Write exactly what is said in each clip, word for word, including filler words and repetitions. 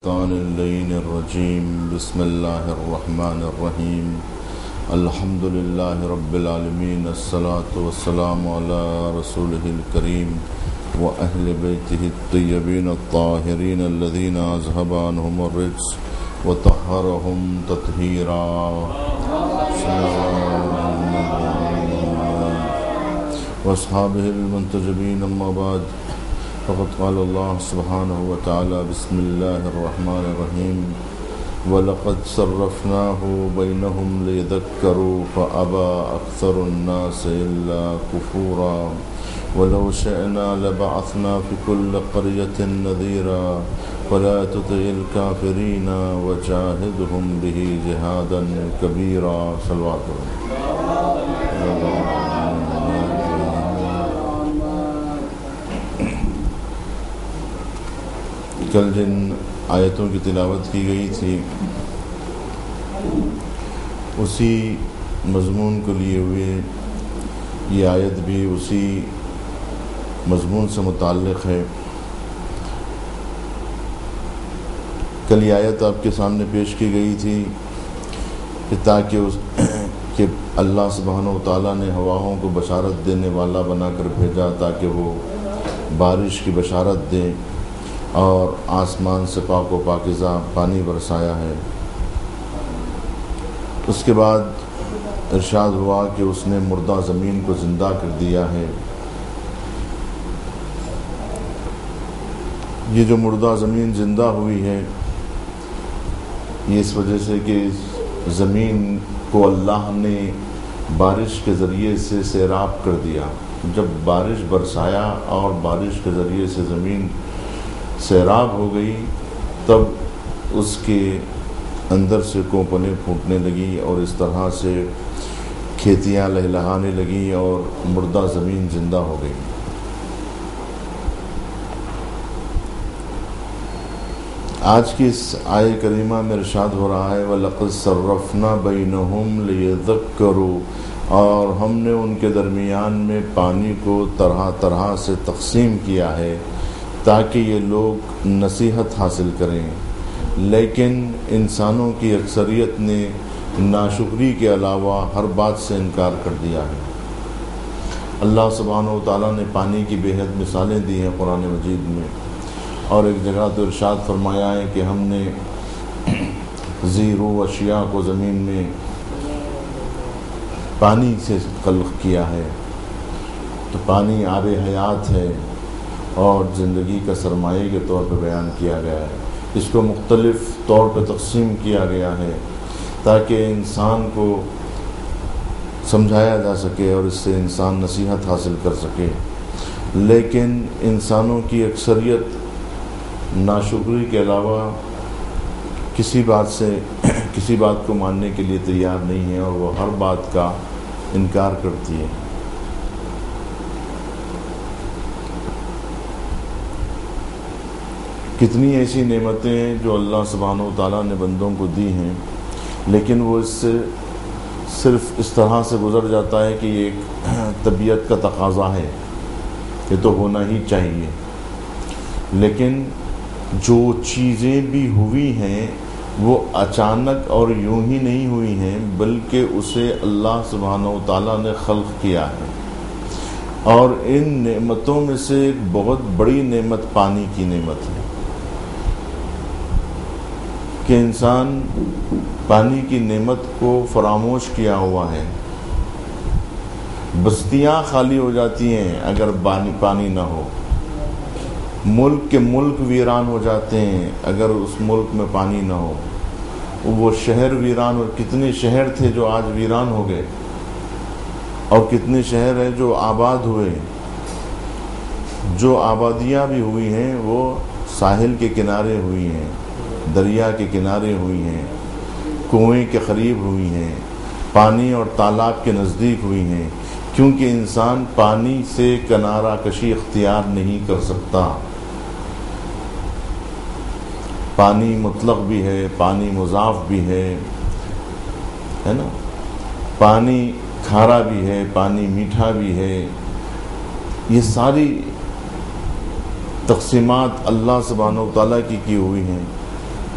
الشيطان اللعين الرجيم بسم الله الرحمن الرحيم الحمد لله رب العالمين الصلاة والسلام على رسوله الكريم وأهل بيته الطيبين الطاهرين الذين أذهب عنهم الرجس وطهرهم تطهيرا وأصحابه المنتجبين أما بعد فقد قال الله سبحانه وتعالى بسم الله الرحمن الرحيم وَلَقَدْ صَرَّفْنَاهُ بَيْنَهُمْ لِيَذَّكَّرُوا فَأَبَى أَكْثَرُ النَّاسِ إِلَّا كُفُورًا وَلَوْ شِئْنَا لَبَعَثْنَا فِي كُلِّ قَرْيَةٍ نَذِيرًا فَلَا تُطِعِ الْكَافِرِينَ وَجَاهِدْهُمْ بِهِ جِهَادًا كَبِيرًا صلوات کل جن آیتوں کی تلاوت کی گئی تھی اسی مضمون کو لیے ہوئے یہ آیت بھی اسی مضمون سے متعلق ہے۔ کل یہ آیت آپ کے سامنے پیش کی گئی تھی کہ تاکہ اس کہ اللہ سبحانہ و تعالیٰ نے ہواؤں کو بشارت دینے والا بنا کر بھیجا تاکہ وہ بارش کی بشارت دیں، اور آسمان سے پاک و پاکیزہ پانی برسایا ہے۔ اس کے بعد ارشاد ہوا کہ اس نے مردہ زمین کو زندہ کر دیا ہے۔ یہ جو مردہ زمین زندہ ہوئی ہے یہ اس وجہ سے کہ زمین کو اللہ نے بارش کے ذریعے سے سیراب کر دیا۔ جب بارش برسایا اور بارش کے ذریعے سے زمین سیراب ہو گئی تب اس کے اندر سے کوپنیں پھوٹنے لگی اور اس طرح سے کھیتیاں لہلہانے لگی اور مردہ زمین زندہ ہو گئی۔ آج کی اس آیہ کریمہ میں ارشاد ہو رہا ہے وَلَقَدْ صَرَّفْنَا بَيْنَهُمْ لِيَذَّكَّرُوا، اور ہم نے ان کے درمیان میں پانی کو طرح طرح سے تقسیم کیا ہے تاکہ یہ لوگ نصیحت حاصل کریں، لیکن انسانوں کی اکثریت نے ناشکری کے علاوہ ہر بات سے انکار کر دیا ہے۔ اللہ سبحانہ و تعالیٰ نے پانی کی بے حد مثالیں دی ہیں قرآن مجید میں، اور ایک جگہ تو ارشاد فرمایا ہے کہ ہم نے زیرو اشیاء کو زمین میں پانی سے خلق کیا ہے، تو پانی آب حیات ہے اور زندگی کا سرمایہ کے طور پہ بیان کیا گیا ہے۔ اس کو مختلف طور پہ تقسیم کیا گیا ہے تاکہ انسان کو سمجھایا جا سکے اور اس سے انسان نصیحت حاصل کر سکے، لیکن انسانوں کی اکثریت ناشکری کے علاوہ کسی بات سے کسی بات کو ماننے کے لیے تیار نہیں ہے اور وہ ہر بات کا انکار کرتی ہے۔ کتنی ایسی نعمتیں ہیں جو اللہ سبحانہ و تعالیٰ نے بندوں کو دی ہیں، لیکن وہ اس سے صرف اس طرح سے گزر جاتا ہے کہ یہ ایک طبیعت کا تقاضا ہے، یہ تو ہونا ہی چاہیے۔ لیکن جو چیزیں بھی ہوئی ہیں وہ اچانک اور یوں ہی نہیں ہوئی ہیں، بلکہ اسے اللہ سبحانہ و تعالیٰ نے خلق کیا ہے۔ اور ان نعمتوں میں سے ایک بہت بڑی نعمت پانی کی نعمت ہے کہ انسان پانی کی نعمت کو فراموش کیا ہوا ہے۔ بستیاں خالی ہو جاتی ہیں اگر پانی پانی نہ ہو، ملک کے ملک ویران ہو جاتے ہیں اگر اس ملک میں پانی نہ ہو، وہ شہر ویران ہو، کتنے شہر تھے جو آج ویران ہو گئے اور کتنے شہر ہیں جو آباد ہوئے۔ جو آبادیاں بھی ہوئی ہیں وہ ساحل کے کنارے ہوئی ہیں، دریا کے کنارے ہوئی ہیں، کنویں کے قریب ہوئی ہیں، پانی اور تالاب کے نزدیک ہوئی ہیں، کیونکہ انسان پانی سے کنارہ کشی اختیار نہیں کر سکتا۔ پانی مطلق بھی ہے، پانی مضاف بھی ہے ہے نا، پانی کھارا بھی ہے، پانی میٹھا بھی ہے۔ یہ ساری تقسیمات اللہ سبحانہ و تعالیٰ کی کی ہوئی ہیں،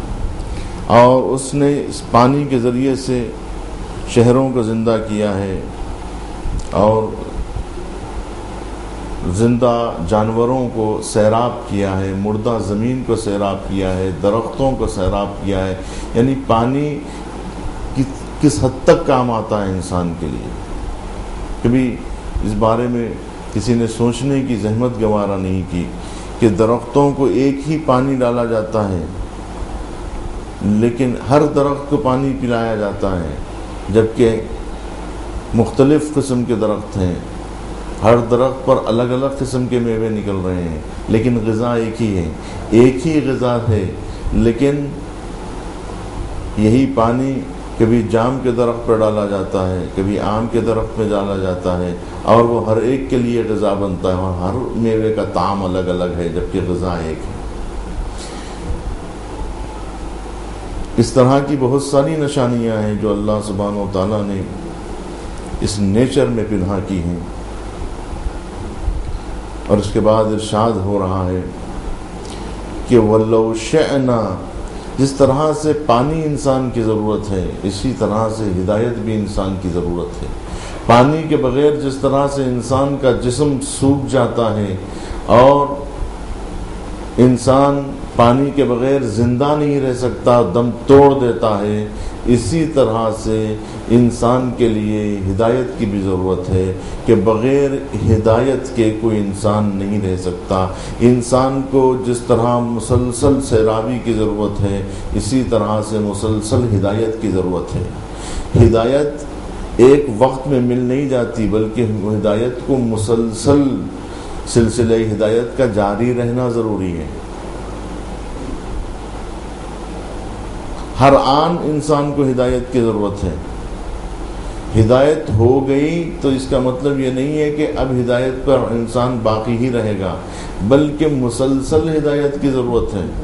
اور اس نے اس پانی کے ذریعے سے شہروں کو زندہ کیا ہے اور زندہ جانوروں کو سیراب کیا ہے، مردہ زمین کو سیراب کیا ہے، درختوں کو سیراب کیا ہے. یعنی پانی کس حد تک کام آتا ہے انسان کے لیے. کبھی اس بارے میں کسی نے سوچنے کی زحمت گوارا نہیں کی کہ درختوں کو ایک ہی پانی ڈالا جاتا ہے لیکن ہر درخت کو پانی پلایا جاتا ہے، جبکہ مختلف قسم کے درخت ہیں، ہر درخت پر الگ الگ قسم کے میوے نکل رہے ہیں، لیکن غذا ایک ہی ہے، ایک ہی غذا ہے. لیکن یہی پانی کبھی جام کے درخت پر ڈالا جاتا ہے، کبھی آم کے درخت میں ڈالا جاتا ہے، اور وہ ہر ایک کے لیے غذا بنتا ہے، اور ہر میوے کا طعم الگ الگ ہے جبکہ غذا ایک ہے. اس طرح کی بہت ساری نشانیاں ہیں جو اللہ سبحانہ و تعالیٰ نے اس نیچر میں پنہا کی ہیں. اور اس کے بعد ارشاد ہو رہا ہے کہ وَلَوْ شَئْنَا، جس طرح سے پانی انسان کی ضرورت ہے اسی طرح سے ہدایت بھی انسان کی ضرورت ہے. پانی کے بغیر جس طرح سے انسان کا جسم سوکھ جاتا ہے اور انسان پانی کے بغیر زندہ نہیں رہ سکتا، دم توڑ دیتا ہے، اسی طرح سے انسان کے لیے ہدایت کی بھی ضرورت ہے کہ بغیر ہدایت کے کوئی انسان نہیں رہ سکتا. انسان کو جس طرح مسلسل سیرابی کی ضرورت ہے اسی طرح سے مسلسل ہدایت کی ضرورت ہے. ہدایت ایک وقت میں مل نہیں جاتی بلکہ ہدایت کو مسلسل سلسلہ ہدایت کا جاری رہنا ضروری ہے. ہر آن انسان کو ہدایت کی ضرورت ہے. ہدایت ہو گئی تو اس کا مطلب یہ نہیں ہے کہ اب ہدایت پر انسان باقی ہی رہے گا، بلکہ مسلسل ہدایت کی ضرورت ہے.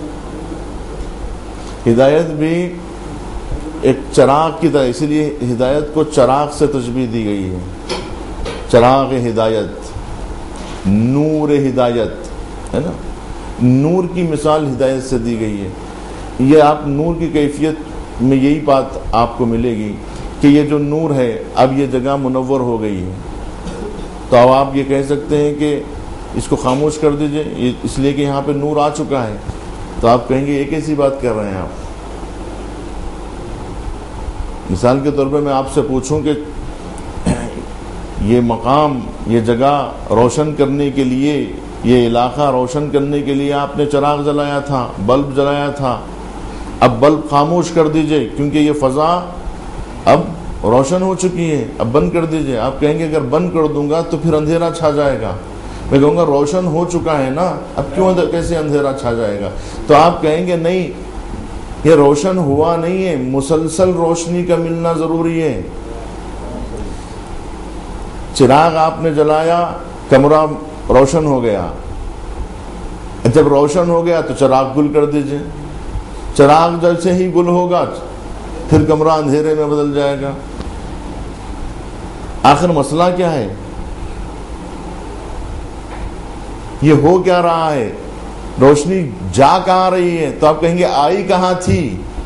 ہدایت بھی ایک چراغ کی طرح، اسی لیے ہدایت کو چراغ سے تشبیہ دی گئی ہے. چراغ ہدایت، نور ہدایت ہے نا. نور کی مثال ہدایت سے دی گئی ہے. یہ آپ نور کی کیفیت میں یہی بات آپ کو ملے گی کہ یہ جو نور ہے اب یہ جگہ منور ہو گئی ہے، تو اب آپ یہ کہہ سکتے ہیں کہ اس کو خاموش کر دیجئے اس لیے کہ یہاں پہ نور آ چکا ہے. تو آپ کہیں گے یہ کیسی بات کر رہے ہیں آپ. مثال کے طور پہ میں آپ سے پوچھوں کہ یہ مقام، یہ جگہ روشن کرنے کے لیے، یہ علاقہ روشن کرنے کے لیے آپ نے چراغ جلایا تھا، بلب جلایا تھا، اب بلب خاموش کر دیجئے کیونکہ یہ فضا اب روشن ہو چکی ہے، اب بند کر دیجئے. آپ کہیں گے اگر بند کر دوں گا تو پھر اندھیرا چھا جائے گا. میں کہوں گا روشن ہو چکا ہے نا، اب کیوں کیسے اندھیرا چھا جائے گا. تو آپ کہیں گے نہیں، یہ روشن ہوا نہیں ہے، مسلسل روشنی کا ملنا ضروری ہے. چراغ آپ نے جلایا، کمرہ روشن ہو گیا، جب روشن ہو گیا تو چراغ گل کر دیجئے. چراغ جیسے ہی گل ہوگا پھر کمرہ اندھیرے میں بدل جائے گا. آخر مسئلہ کیا ہے؟ یہ ہو کیا رہا ہے؟ روشنی جا کہاں رہی ہے؟ تو آپ کہیں گے آئی کہاں تھی؟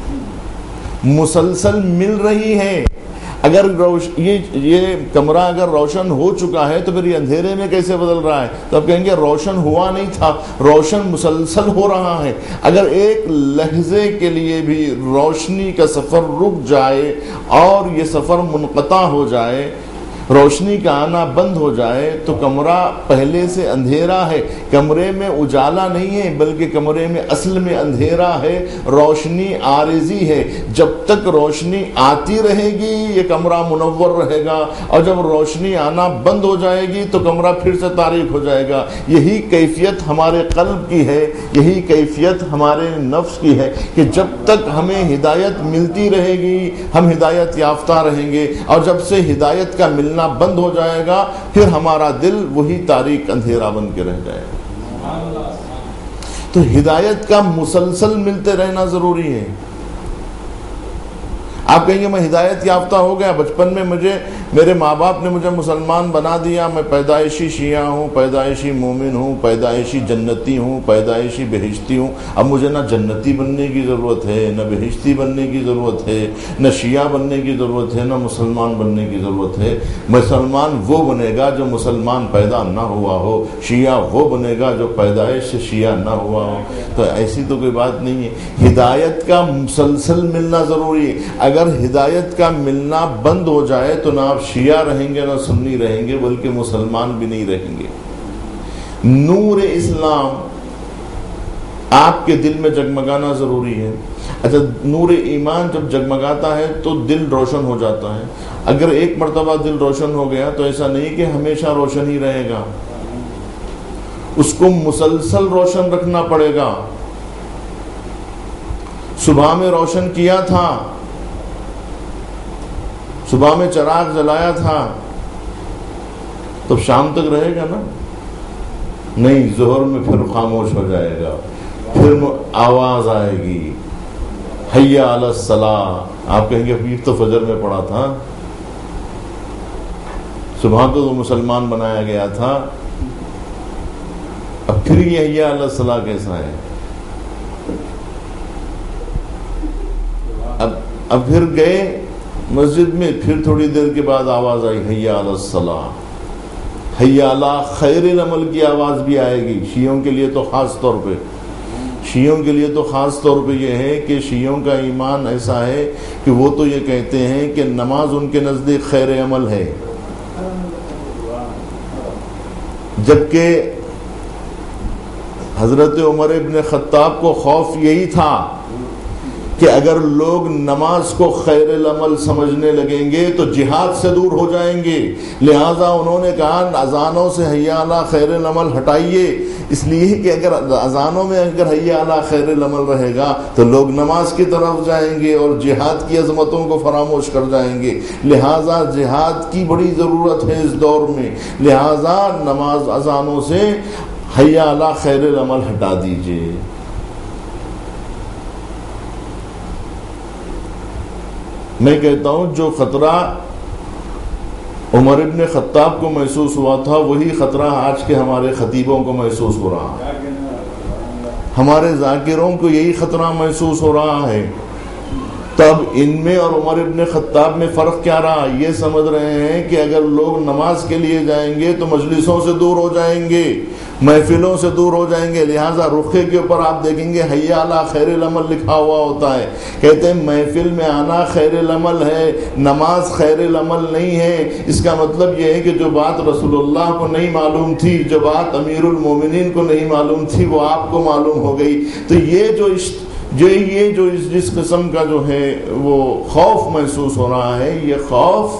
مسلسل مل رہی ہے. اگر روش یہ یہ کمرہ اگر روشن ہو چکا ہے تو پھر یہ اندھیرے میں کیسے بدل رہا ہے؟ تو آپ کہیں گے روشن ہوا نہیں تھا، روشن مسلسل ہو رہا ہے. اگر ایک لحظے کے لیے بھی روشنی کا سفر رک جائے اور یہ سفر منقطع ہو جائے، روشنی کا آنا بند ہو جائے تو کمرہ پہلے سے اندھیرا ہے. کمرے میں اجالا نہیں ہے بلکہ کمرے میں اصل میں اندھیرا ہے، روشنی عارضی ہے. جب تک روشنی آتی رہے گی یہ کمرہ منور رہے گا، اور جب روشنی آنا بند ہو جائے گی تو کمرہ پھر سے تاریک ہو جائے گا. یہی کیفیت ہمارے قلب کی ہے، یہی کیفیت ہمارے نفس کی ہے کہ جب تک ہمیں ہدایت ملتی رہے گی ہم ہدایت یافتہ رہیں گے، اور جب سے ہدایت کا ملنا بند ہو جائے گا پھر ہمارا دل وہی تاریک اندھیرا بن کے رہ جائے گا. تو ہدایت کا مسلسل ملتے رہنا ضروری ہے. آپ کہیں گے میں ہدایت یافتہ ہو گیا، بچپن میں مجھے میرے ماں باپ نے مجھے مسلمان بنا دیا، میں پیدائشی شیعہ ہوں، پیدائشی مومن ہوں، پیدائشی جنتی ہوں، پیدائشی بہشتی ہوں، اب مجھے نہ جنتی بننے کی ضرورت ہے، نہ بہشتی بننے کی ضرورت ہے، نہ شیعہ بننے کی ضرورت ہے، نہ مسلمان بننے کی ضرورت ہے۔ مسلمان وہ بنے گا جو مسلمان پیدا نہ ہوا ہو، شیعہ وہ بنے گا جو پیدائش سے شیعہ نہ ہوا ہو۔ تو ایسی تو کوئی بات نہیں ہے، ہدایت کا مسلسل ملنا ضروری ہے۔ اگر ہدایت کا ملنا بند ہو جائے تو نہ آپ شیعہ رہیں گے نہ سنی رہیں گے، بلکہ مسلمان بھی نہیں رہیں گے۔ نور اسلام آپ کے دل میں جگمگانا ضروری ہے۔ اچھا، نور ایمان جب جگمگاتا ہے تو دل روشن ہو جاتا ہے۔ اگر ایک مرتبہ دل روشن ہو گیا تو ایسا نہیں کہ ہمیشہ روشن ہی رہے گا، اس کو مسلسل روشن رکھنا پڑے گا۔ صبح میں روشن کیا تھا، صبح میں چراغ جلایا تھا، تو شام تک رہے گا نا؟ نہیں، ظہر میں پھر خاموش ہو جائے گا، پھر آواز آئے گی حی علی الصلاۃ، آپ کہیں گے ابھی تو فجر میں پڑھا تھا، صبح تو وہ مسلمان بنایا گیا تھا، اب پھر یہ حی علی الصلاۃ کیسا ہے؟ اب اب پھر گئے مسجد میں، پھر تھوڑی دیر کے بعد آواز آئی حی علی الصلاۃ، حی علی خیر العمل کی آواز بھی آئے گی۔ شیعوں کے لیے تو خاص طور پہ شیعوں کے لیے تو خاص طور پہ یہ ہے کہ شیعوں کا ایمان ایسا ہے کہ وہ تو یہ کہتے ہیں کہ نماز ان کے نزدیک خیر عمل ہے، جبکہ حضرت عمر ابن خطاب کو خوف یہی تھا کہ اگر لوگ نماز کو خیر العمل سمجھنے لگیں گے تو جہاد سے دور ہو جائیں گے، لہٰذا انہوں نے کہا اذانوں سے حی علی خیر العمل ہٹائیے، اس لیے کہ اگر اذانوں میں اگر حی علی خیر العمل رہے گا تو لوگ نماز کی طرف جائیں گے اور جہاد کی عظمتوں کو فراموش کر جائیں گے، لہٰذا جہاد کی بڑی ضرورت ہے اس دور میں، لہٰذا نماز اذانوں سے حی علی خیر العمل ہٹا دیجئے۔ میں کہتا ہوں جو خطرہ عمر ابن خطاب کو محسوس ہوا تھا وہی خطرہ آج کے ہمارے خطیبوں کو محسوس ہو رہا ہے، ہمارے ذاکروں کو یہی خطرہ محسوس ہو رہا ہے۔ تب ان میں اور عمر ابن خطاب میں فرق کیا رہا؟ یہ سمجھ رہے ہیں کہ اگر لوگ نماز کے لیے جائیں گے تو مجلسوں سے دور ہو جائیں گے، محفلوں سے دور ہو جائیں گے، لہٰذا رخے کے اوپر آپ دیکھیں گے حی علی خیر العمل لکھا ہوا ہوتا ہے۔ کہتے ہیں محفل میں آنا خیر العمل ہے، نماز خیر العمل نہیں ہے۔ اس کا مطلب یہ ہے کہ جو بات رسول اللہ کو نہیں معلوم تھی، جو بات امیر المومنین کو نہیں معلوم تھی، وہ آپ کو معلوم ہو گئی۔ تو یہ جو جو یہ جو جس قسم کا جو ہے وہ خوف محسوس ہو رہا ہے، یہ خوف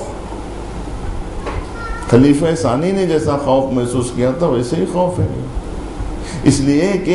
خلیفہ ثانی نے جیسا خوف محسوس کیا تھا ویسے ہی خوف ہے، اس لیے کہ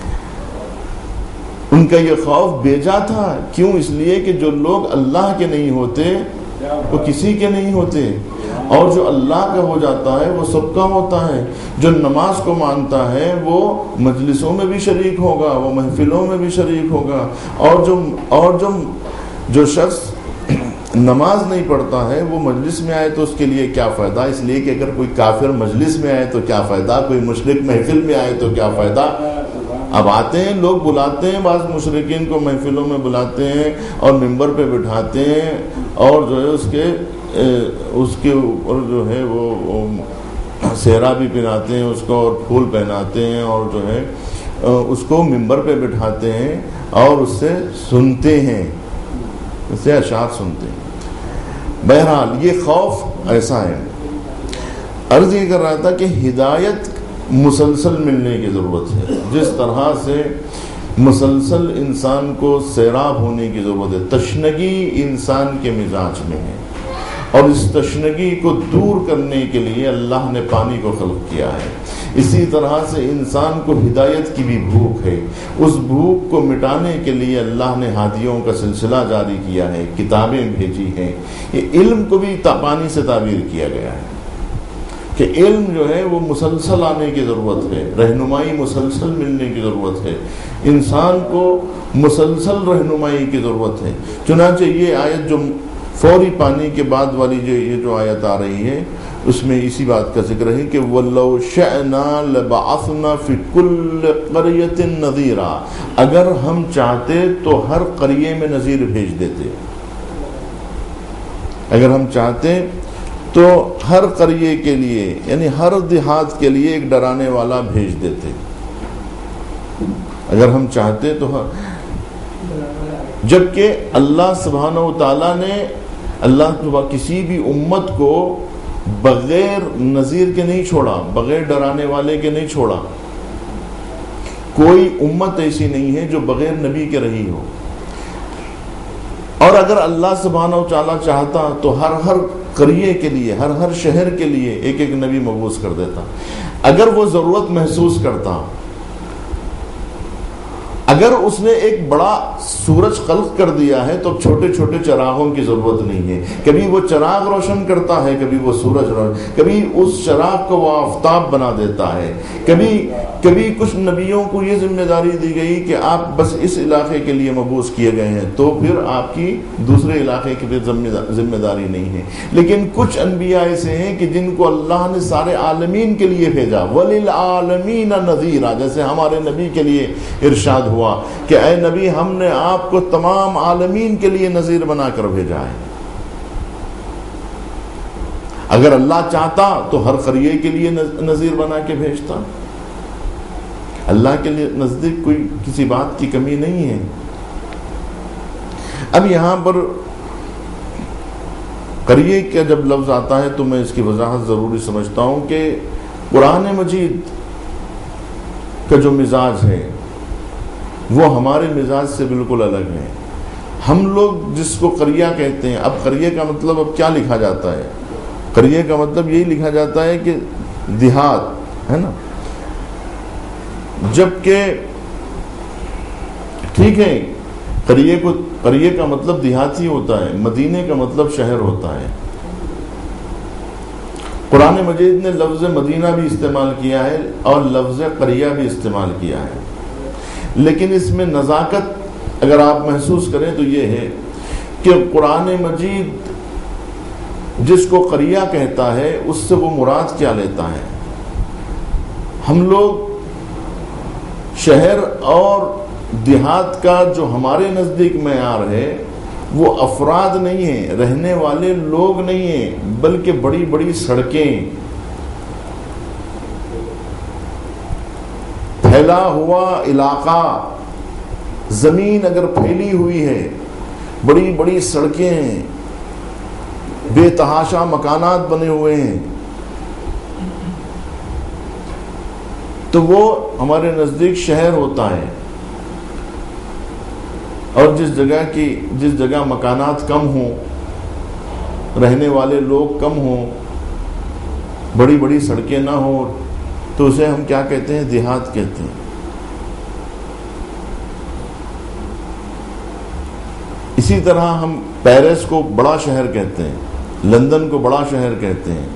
ان کا یہ خوف بیجا تھا۔ کیوں؟ اس لیے کہ جو لوگ اللہ کے نہیں ہوتے وہ کسی کے نہیں ہوتے، اور جو اللہ کا ہو جاتا ہے وہ سب کا ہوتا ہے۔ جو نماز کو مانتا ہے وہ مجلسوں میں بھی شریک ہوگا، وہ محفلوں میں بھی شریک ہوگا، اور جو اور جو جو شخص نماز نہیں پڑھتا ہے وہ مجلس میں آئے تو اس کے لیے کیا فائدہ؟ اس لیے کہ اگر کوئی کافر مجلس میں آئے تو کیا فائدہ، کوئی مشرک محفل میں آئے تو کیا فائدہ۔ اب آتے ہیں لوگ، بلاتے ہیں بعض مشرکین کو محفلوں میں بلاتے ہیں اور ممبر پہ بٹھاتے ہیں، اور جو ہے اس کے اس کے اوپر جو ہے وہ سہرا بھی پہناتے ہیں اس کو، اور پھول پہناتے ہیں، اور جو ہے اس کو ممبر پہ بٹھاتے ہیں اور اس سے سنتے ہیں، اس سے اشعار سنتے ہیں۔ بہرحال یہ خوف ایسا ہے۔ عرض یہ کر رہا تھا کہ ہدایت مسلسل ملنے کی ضرورت ہے، جس طرح سے مسلسل انسان کو سیراب ہونے کی ضرورت ہے۔ تشنگی انسان کے مزاج میں ہے، اور اس تشنگی کو دور کرنے کے لیے اللہ نے پانی کو خلق کیا ہے۔ اسی طرح سے انسان کو ہدایت کی بھی بھوک ہے، اس بھوک کو مٹانے کے لیے اللہ نے ہادیوں کا سلسلہ جاری کیا ہے، کتابیں بھیجی ہیں۔ یہ علم کو بھی پانی سے تعبیر کیا گیا ہے کہ علم جو ہے وہ مسلسل آنے کی ضرورت ہے، رہنمائی مسلسل ملنے کی ضرورت ہے، انسان کو مسلسل رہنمائی کی ضرورت ہے۔ چنانچہ یہ آیت جو فوری پانی کے بعد والی جو یہ جو آیت آ رہی ہے اس میں اسی بات کا ذکر ہے کہ وَلَوْ شَأْنَا لَبَعَثْنَا فِي كُلِّ قَرْيَةٍ نَذِيرًا، اگر ہم چاہتے تو ہر قریے میں نذیر بھیج دیتے، اگر ہم چاہتے تو ہر قریے کے لیے یعنی ہر دیہات کے لیے ایک ڈرانے والا بھیج دیتے، اگر ہم چاہتے تو ہر... جبکہ اللہ سبحانہ و تعالیٰ نے اللہ کسی بھی امت کو بغیر نذیر کے نہیں چھوڑا، بغیر ڈرانے والے کے نہیں چھوڑا. کوئی امت ایسی نہیں ہے جو بغیر نبی کے رہی ہو. اور اگر اللہ سبحانہ و تعالیٰ چاہتا تو ہر ہر قریے کے لیے، ہر ہر شہر کے لیے ایک ایک نبی مبعوث کر دیتا. اگر وہ ضرورت محسوس کرتا، اگر اس نے ایک بڑا سورج خلق کر دیا ہے تو چھوٹے چھوٹے چراغوں کی ضرورت نہیں ہے. کبھی وہ چراغ روشن کرتا ہے، کبھی وہ سورج روشن، کبھی اس چراغ کو وہ آفتاب بنا دیتا ہے. کبھی کبھی کچھ نبیوں کو یہ ذمہ داری دی گئی کہ آپ بس اس علاقے کے لیے مبعوث کیے گئے ہیں، تو پھر آپ کی دوسرے علاقے کے لیے ذمہ داری نہیں ہے. لیکن کچھ انبیاء ایسے ہیں کہ جن کو اللہ نے سارے عالمین کے لیے بھیجا. وَلِلْعَالَمِينَ نَذِيرًا، جیسے ہمارے نبی کے لیے ارشاد ہوا کہ اے نبی ہم نے آپ کو تمام عالمین کے لیے نذیر بنا کر بھیجا ہے. اگر اللہ چاہتا تو ہر قریے کے لیے نذیر بنا کے بھیجتا. اللہ کے لیے نزدیک کوئی کسی بات کی کمی نہیں ہے. اب یہاں پر قریے کا جب لفظ آتا ہے تو میں اس کی وضاحت ضروری سمجھتا ہوں کہ قرآن مجید کا جو مزاج ہے وہ ہمارے مزاج سے بالکل الگ ہے. ہم لوگ جس کو قریہ کہتے ہیں، اب قریے کا مطلب اب کیا لکھا جاتا ہے؟ قریے کا مطلب یہی لکھا جاتا ہے کہ دیہات ہے نا. جبکہ ٹھیک ہے قریے کو قریے کا مطلب دیہاتی ہوتا ہے، مدینے کا مطلب شہر ہوتا ہے. قرآن مجید نے لفظ مدینہ بھی استعمال کیا ہے اور لفظ قریہ بھی استعمال کیا ہے. لیکن اس میں نزاکت اگر آپ محسوس کریں تو یہ ہے کہ قرآن مجید جس کو قریہ کہتا ہے اس سے وہ مراد کیا لیتا ہے. ہم لوگ شہر اور دیہات کا جو ہمارے نزدیک معیار ہے وہ افراد نہیں ہیں، رہنے والے لوگ نہیں ہیں، بلکہ بڑی بڑی سڑکیں، پھیلا ہوا علاقہ، زمین اگر پھیلی ہوئی ہے، بڑی بڑی سڑکیں ہیں، بے تحاشا مکانات بنے ہوئے ہیں، تو وہ ہمارے نزدیک شہر ہوتا ہے. اور جس جگہ کی جس جگہ مکانات کم ہوں، رہنے والے لوگ کم ہوں، بڑی بڑی سڑکیں نہ ہوں، تو اسے ہم کیا کہتے ہیں؟ دیہات کہتے ہیں. اسی طرح ہم پیرس کو بڑا شہر کہتے ہیں، لندن کو بڑا شہر کہتے ہیں.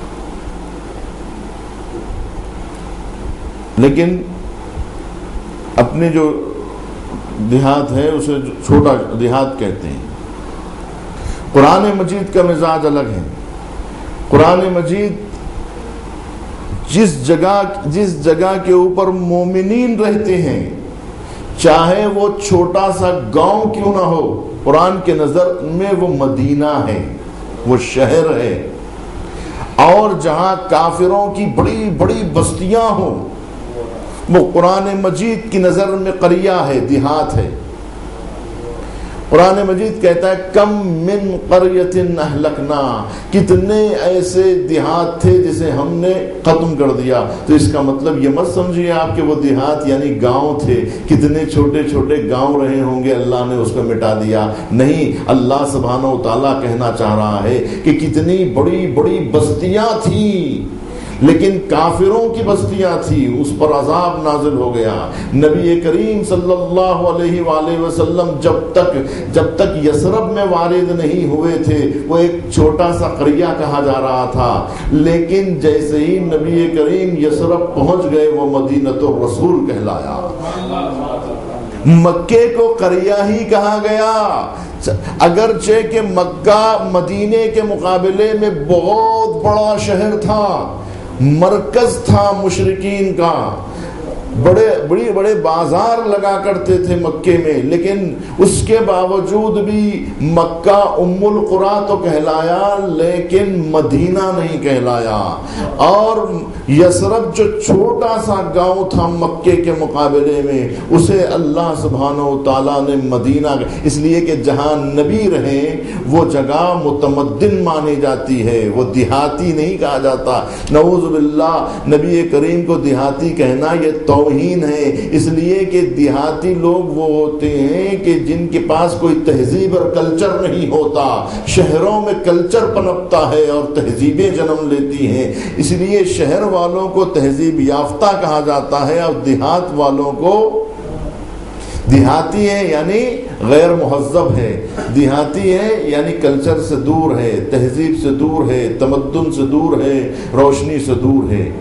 لیکن اپنے جو دیہات ہے اسے چھوٹا دیہات کہتے ہیں. قرآن مجید کا مزاج الگ ہے. قرآن مجید جس جگہ جس جگہ کے اوپر مومنین رہتے ہیں، چاہے وہ چھوٹا سا گاؤں کیوں نہ ہو، قرآن کے نظر میں وہ مدینہ ہے، وہ شہر ہے. اور جہاں کافروں کی بڑی بڑی بستیاں ہوں، وہ قرآن مجید کی نظر میں قریہ ہے، دیہات ہے. قرآن مجید کہتا ہے کم من قریۃ اہلکنا، کتنے ایسے دیہات تھے جسے ہم نے ختم کر دیا. تو اس کا مطلب یہ مت سمجھیے آپ کہ وہ دیہات یعنی گاؤں تھے، کتنے چھوٹے چھوٹے گاؤں رہے ہوں گے، اللہ نے اس کو مٹا دیا. نہیں، اللہ سبحانہ و تعالیٰ کہنا چاہ رہا ہے کہ کتنی بڑی بڑی بستیاں تھیں، لیکن کافروں کی بستیاں تھی، اس پر عذاب نازل ہو گیا. نبی کریم صلی اللہ علیہ وآلہ وسلم جب تک جب تک یثرب میں وارد نہیں ہوئے تھے وہ ایک چھوٹا سا قریہ کہا جا رہا تھا. لیکن جیسے ہی نبی کریم یثرب پہنچ گئے وہ مدینۃ الرسول کہلایا. مکے کو قریہ ہی کہا گیا اگرچہ کہ مکہ مدینے کے مقابلے میں بہت بڑا شہر تھا، مرکز تھا مشرکین کا، بڑے بڑی بڑے بازار لگا کرتے تھے مکے میں، لیکن اس کے باوجود بھی مکہ ام القریٰ تو کہلایا لیکن مدینہ نہیں کہلایا، اور یثرب جو چھوٹا سا گاؤں تھا مکے کے مقابلے میں اسے اللہ سبحانہ و تعالیٰ نے مدینہ، اس لیے کہ جہاں نبی رہے وہ جگہ متمدن مانی جاتی ہے، وہ دیہاتی نہیں کہا جاتا۔ نعوذ باللہ نبی کریم کو دیہاتی کہنا یہ توہین ہے، اس لیے کہ دیہاتی لوگ وہ ہوتے ہیں کہ جن کے پاس کوئی تہذیب اور کلچر نہیں ہوتا، شہروں میں کلچر پنپتا ہے اور تہذیبیں جنم لیتی ہیں، اس لیے شہر والوں کو تہذیب یافتہ کہا جاتا ہے اور دیہات والوں کو دیہاتی ہے یعنی غیر مہذب ہے، دیہاتی ہے یعنی کلچر سے دور ہے، تہذیب سے دور ہے، تمدن سے دور ہے، روشنی سے دور ہے۔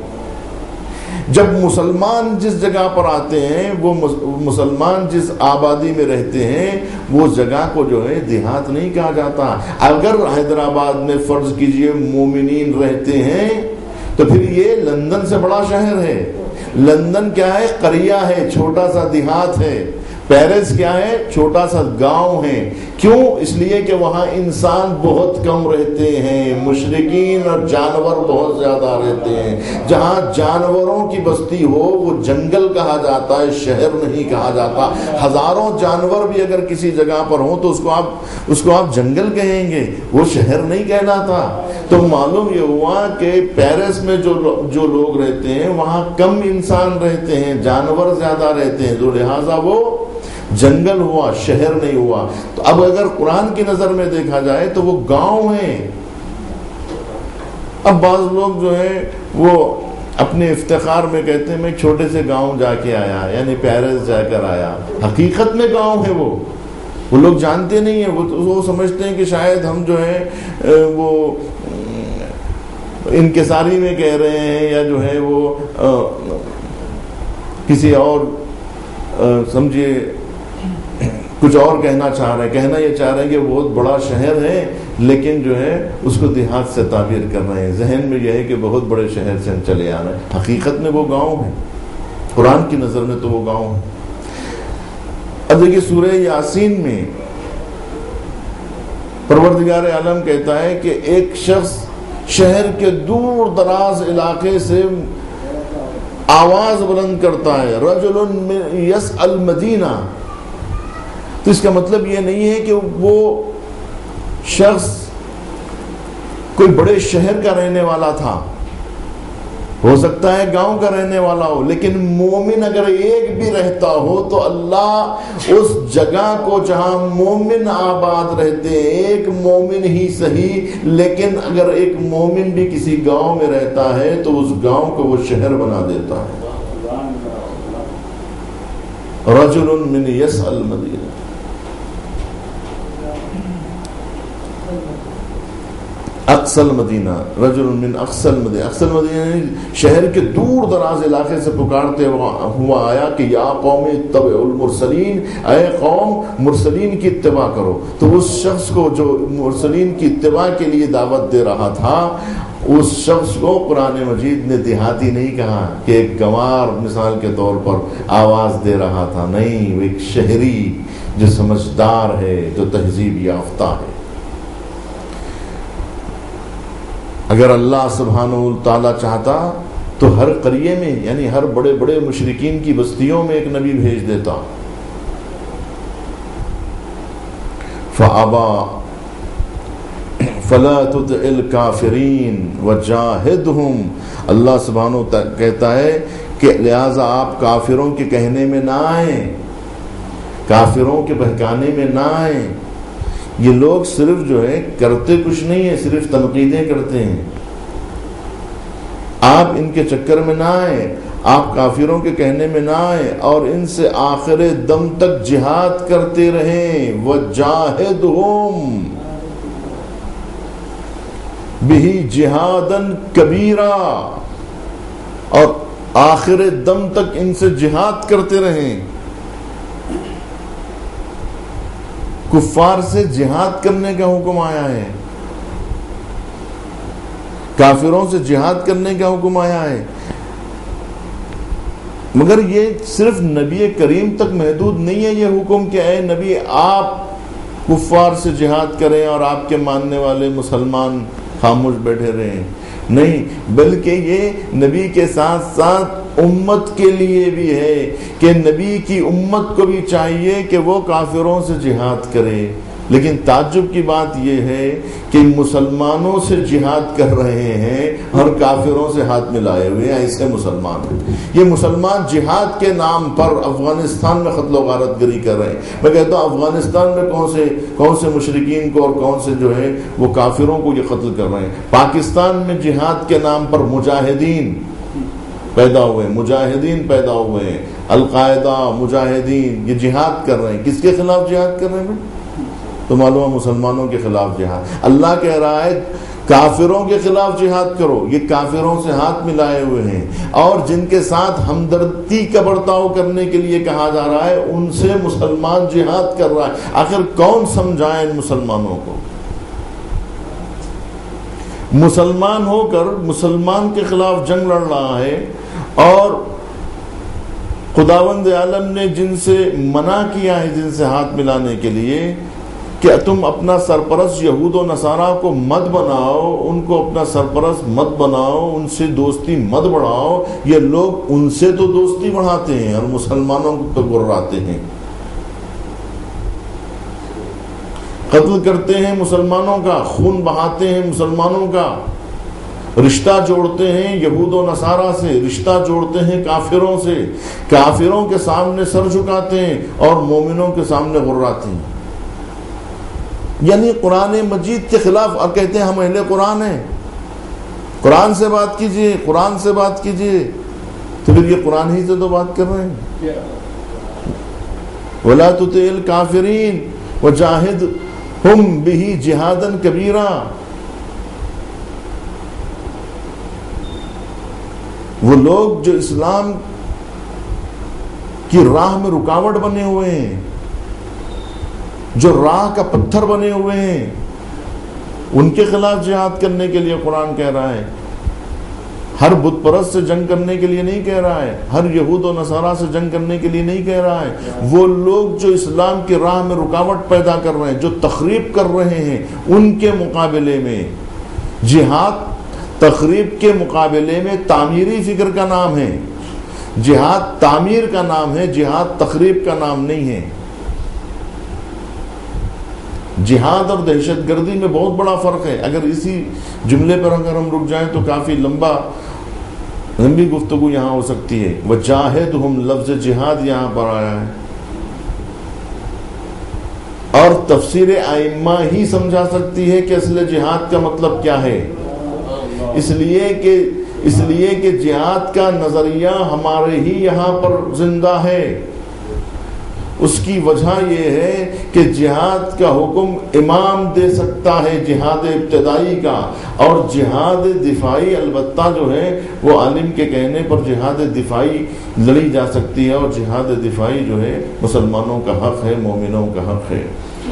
جب مسلمان جس جگہ پر آتے ہیں، وہ مسلمان جس آبادی میں رہتے ہیں، وہ جگہ کو جو ہے دیہات نہیں کہا جاتا۔ اگر حیدرآباد میں فرض کیجئے مومنین رہتے ہیں تو پھر یہ لندن سے بڑا شہر ہے۔ لندن کیا ہے؟ قریہ ہے، چھوٹا سا دیہات ہے۔ پیرس کیا ہے؟ چھوٹا سا گاؤں ہے۔ کیوں؟ اس لیے کہ وہاں انسان بہت کم رہتے ہیں، مشرکین اور جانور بہت زیادہ رہتے ہیں۔ جہاں جانوروں کی بستی ہو وہ جنگل کہا جاتا ہے، شہر نہیں کہا جاتا۔ ہزاروں جانور بھی اگر کسی جگہ پر ہوں تو اس کو آپ اس کو آپ جنگل کہیں گے، وہ شہر نہیں کہلاتا۔ تو معلوم یہ ہوا کہ پیرس میں جو جو لوگ رہتے ہیں وہاں کم انسان رہتے ہیں، جانور زیادہ رہتے ہیں، تو لہٰذا وہ جنگل ہوا، شہر نہیں ہوا۔ تو اب اگر قرآن کی نظر میں دیکھا جائے تو وہ گاؤں ہیں۔ اب بعض لوگ جو ہے وہ اپنے افتخار میں کہتے ہیں میں چھوٹے سے گاؤں جا کے آیا، یعنی پیرس جا کر آیا، حقیقت میں گاؤں ہے وہ وہ لوگ جانتے نہیں ہیں، وہ سمجھتے ہیں کہ شاید ہم جو ہے وہ انکساری میں کہہ رہے ہیں، یا جو ہے وہ کسی اور سمجھے کچھ اور کہنا چاہ رہے ہیں، کہنا یہ چاہ رہے ہیں کہ بہت بڑا شہر ہے لیکن جو ہے اس کو دیہات سے تعبیر کر رہے ہیں، ذہن میں یہ ہے کہ بہت بڑے شہر سے ہم چلے آ رہے ہیں، حقیقت میں وہ گاؤں ہے، قرآن کی نظر میں تو وہ گاؤں ہے۔ اب دیکھیے سورہ یاسین میں پروردگار عالم کہتا ہے کہ ایک شخص شہر کے دور دراز علاقے سے آواز بلند کرتا ہے، رجل یسأل مدینہ، تو اس کا مطلب یہ نہیں ہے کہ وہ شخص کوئی بڑے شہر کا رہنے والا تھا، ہو سکتا ہے گاؤں کا رہنے والا ہو، لیکن مومن اگر ایک بھی رہتا ہو تو اللہ اس جگہ کو جہاں مومن آباد رہتے ہیں، ایک مومن ہی صحیح لیکن اگر ایک مومن بھی کسی گاؤں میں رہتا ہے تو اس گاؤں کو وہ شہر بنا دیتا ہے۔ رجل من یسأل مدینہ، اقصى المدینہ، رجل من اقصى المدینہ، اقصى المدینہ شہر کے دور دراز علاقے سے پکارتے ہوا آیا کہ یا قوم اتبعوا المرسلین، اے قوم مرسلین کی اتباع کرو۔ تو اس شخص کو جو مرسلین کی اتباع کے لیے دعوت دے رہا تھا، اس شخص کو قرآن مجید نے دیہاتی نہیں کہا کہ ایک گنوار مثال کے طور پر آواز دے رہا تھا، نہیں، وہ ایک شہری جو سمجھدار ہے، جو تہذیب یافتہ ہے۔ اگر اللہ سبحانہ وتعالی چاہتا تو ہر قریے میں یعنی ہر بڑے بڑے مشرکین کی بستیوں میں ایک نبی بھیج دیتا۔ فَأَبَى فَلَا تُطِعِ الْكَافِرِينَ وَجَاهِدْهُمْ، اللہ سبحانہ وتعالی کہتا ہے کہ لہٰذا آپ کافروں کے کہنے میں نہ آئیں، کافروں کے بہکانے میں نہ آئیں۔ یہ لوگ صرف جو ہے کرتے کچھ نہیں ہے، صرف تنقیدیں کرتے ہیں، آپ ان کے چکر میں نہ آئیں، آپ کافروں کے کہنے میں نہ آئیں اور ان سے آخر دم تک جہاد کرتے رہیں۔ وَجَاهِدْهُمْ بِهِ جِهَادًا كَبِيرًا، اور آخر دم تک ان سے جہاد کرتے رہیں۔ کفار سے جہاد کرنے کا حکم آیا ہے، کافروں سے جہاد کرنے کا حکم آیا ہے، مگر یہ صرف نبی کریم تک محدود نہیں ہے یہ حکم کہ اے نبی آپ کفار سے جہاد کریں اور آپ کے ماننے والے مسلمان خاموش بیٹھے رہیں، نہیں، بلکہ یہ نبی کے ساتھ ساتھ امت کے لیے بھی ہے کہ نبی کی امت کو بھی چاہیے کہ وہ کافروں سے جہاد کرے۔ لیکن تعجب کی بات یہ ہے کہ مسلمانوں سے جہاد کر رہے ہیں اور کافروں سے ہاتھ ملائے ہوئے ہیں، ایسے مسلمان ہیں۔ یہ مسلمان جہاد کے نام پر افغانستان میں قتل و غارت گری کر رہے ہیں۔ میں کہتا ہوں افغانستان میں کون سے کون سے مشرکین کو اور کون سے جو ہے وہ کافروں کو یہ قتل کر رہے ہیں۔ پاکستان میں جہاد کے نام پر مجاہدین پیدا ہوئے مجاہدین پیدا ہوئے ہیں، القاعدہ مجاہدین یہ جہاد کر رہے ہیں۔ کس کے خلاف جہاد کر رہے ہیں؟ تو معلوم ہے مسلمانوں کے خلاف جہاد۔ اللہ کہہ رہا ہے کافروں کے خلاف جہاد کرو، یہ کافروں سے ہاتھ ملائے ہوئے ہیں، اور جن کے ساتھ ہمدردی کا برتاؤ کرنے کے لیے کہا جا رہا ہے ان سے مسلمان جہاد کر رہا ہے۔ آخر کون سمجھائے ان مسلمانوں کو؟ مسلمان ہو کر مسلمان کے خلاف جنگ لڑ رہا ہے، اور خداوند عالم نے جن سے منع کیا ہے جن سے ہاتھ ملانے کے لیے کہ تم اپنا سرپرست یہود و نصارہ کو مت بناؤ، ان کو اپنا سرپرست مت بناؤ، ان سے دوستی مت بڑھاؤ، یہ لوگ ان سے تو دوستی بڑھاتے ہیں اور مسلمانوں کو گراتے ہیں، قتل کرتے ہیں مسلمانوں کا، خون بہاتے ہیں مسلمانوں کا، رشتہ جوڑتے ہیں یہود و نصارہ سے، رشتہ جوڑتے ہیں کافروں سے، کافروں کے سامنے سر جھکاتے ہیں اور مومنوں کے سامنے غراتے ہیں۔ یعنی قرآن مجید کے خلاف، اور کہتے ہیں ہم اہل قرآن ہیں، قرآن سے بات کیجئے، قرآن سے بات کیجئے، تو پھر یہ قرآن ہی سے تو بات کر رہے ہیں۔ وَلَا تُطِعِ الْكَافِرِينَ وَجَاهِدْهُمْ بِهِ جِهَادًا كَبِيرًا۔ وہ لوگ جو اسلام کی راہ میں رکاوٹ بنے ہوئے ہیں، جو راہ کا پتھر بنے ہوئے ہیں، ان کے خلاف جہاد کرنے کے لیے قرآن کہہ رہا ہے۔ ہر بت پرست سے جنگ کرنے کے لیے نہیں کہہ رہا ہے، ہر یہود و نصارہ سے جنگ کرنے کے لیے نہیں کہہ رہا ہے۔ وہ لوگ جو اسلام کی راہ میں رکاوٹ پیدا کر رہے ہیں، جو تخریب کر رہے ہیں، ان کے مقابلے میں جہاد تخریب کے مقابلے میں تعمیری فکر کا نام ہے، جہاد تعمیر کا نام ہے، جہاد تخریب کا نام نہیں ہے۔ جہاد اور دہشت گردی میں بہت بڑا فرق ہے۔ اگر اسی جملے پر اگر ہم رک جائیں تو کافی لمبا لمبی گفتگو یہاں ہو سکتی ہے۔ وَجَاهِدْهُمْ لفظ جہاد یہاں پر آیا ہے، اور تفسیر ائمہ ہی سمجھا سکتی ہے کہ اصل جہاد کا مطلب کیا ہے، اس لیے کہ اس لیے کہ جہاد کا نظریہ ہمارے ہی یہاں پر زندہ ہے۔ اس کی وجہ یہ ہے کہ جہاد کا حکم امام دے سکتا ہے، جہاد ابتدائی کا، اور جہاد دفاعی البتہ جو ہے وہ عالم کے کہنے پر جہاد دفاعی لڑی جا سکتی ہے، اور جہاد دفاعی جو ہے مسلمانوں کا حق ہے، مومنوں کا حق ہے۔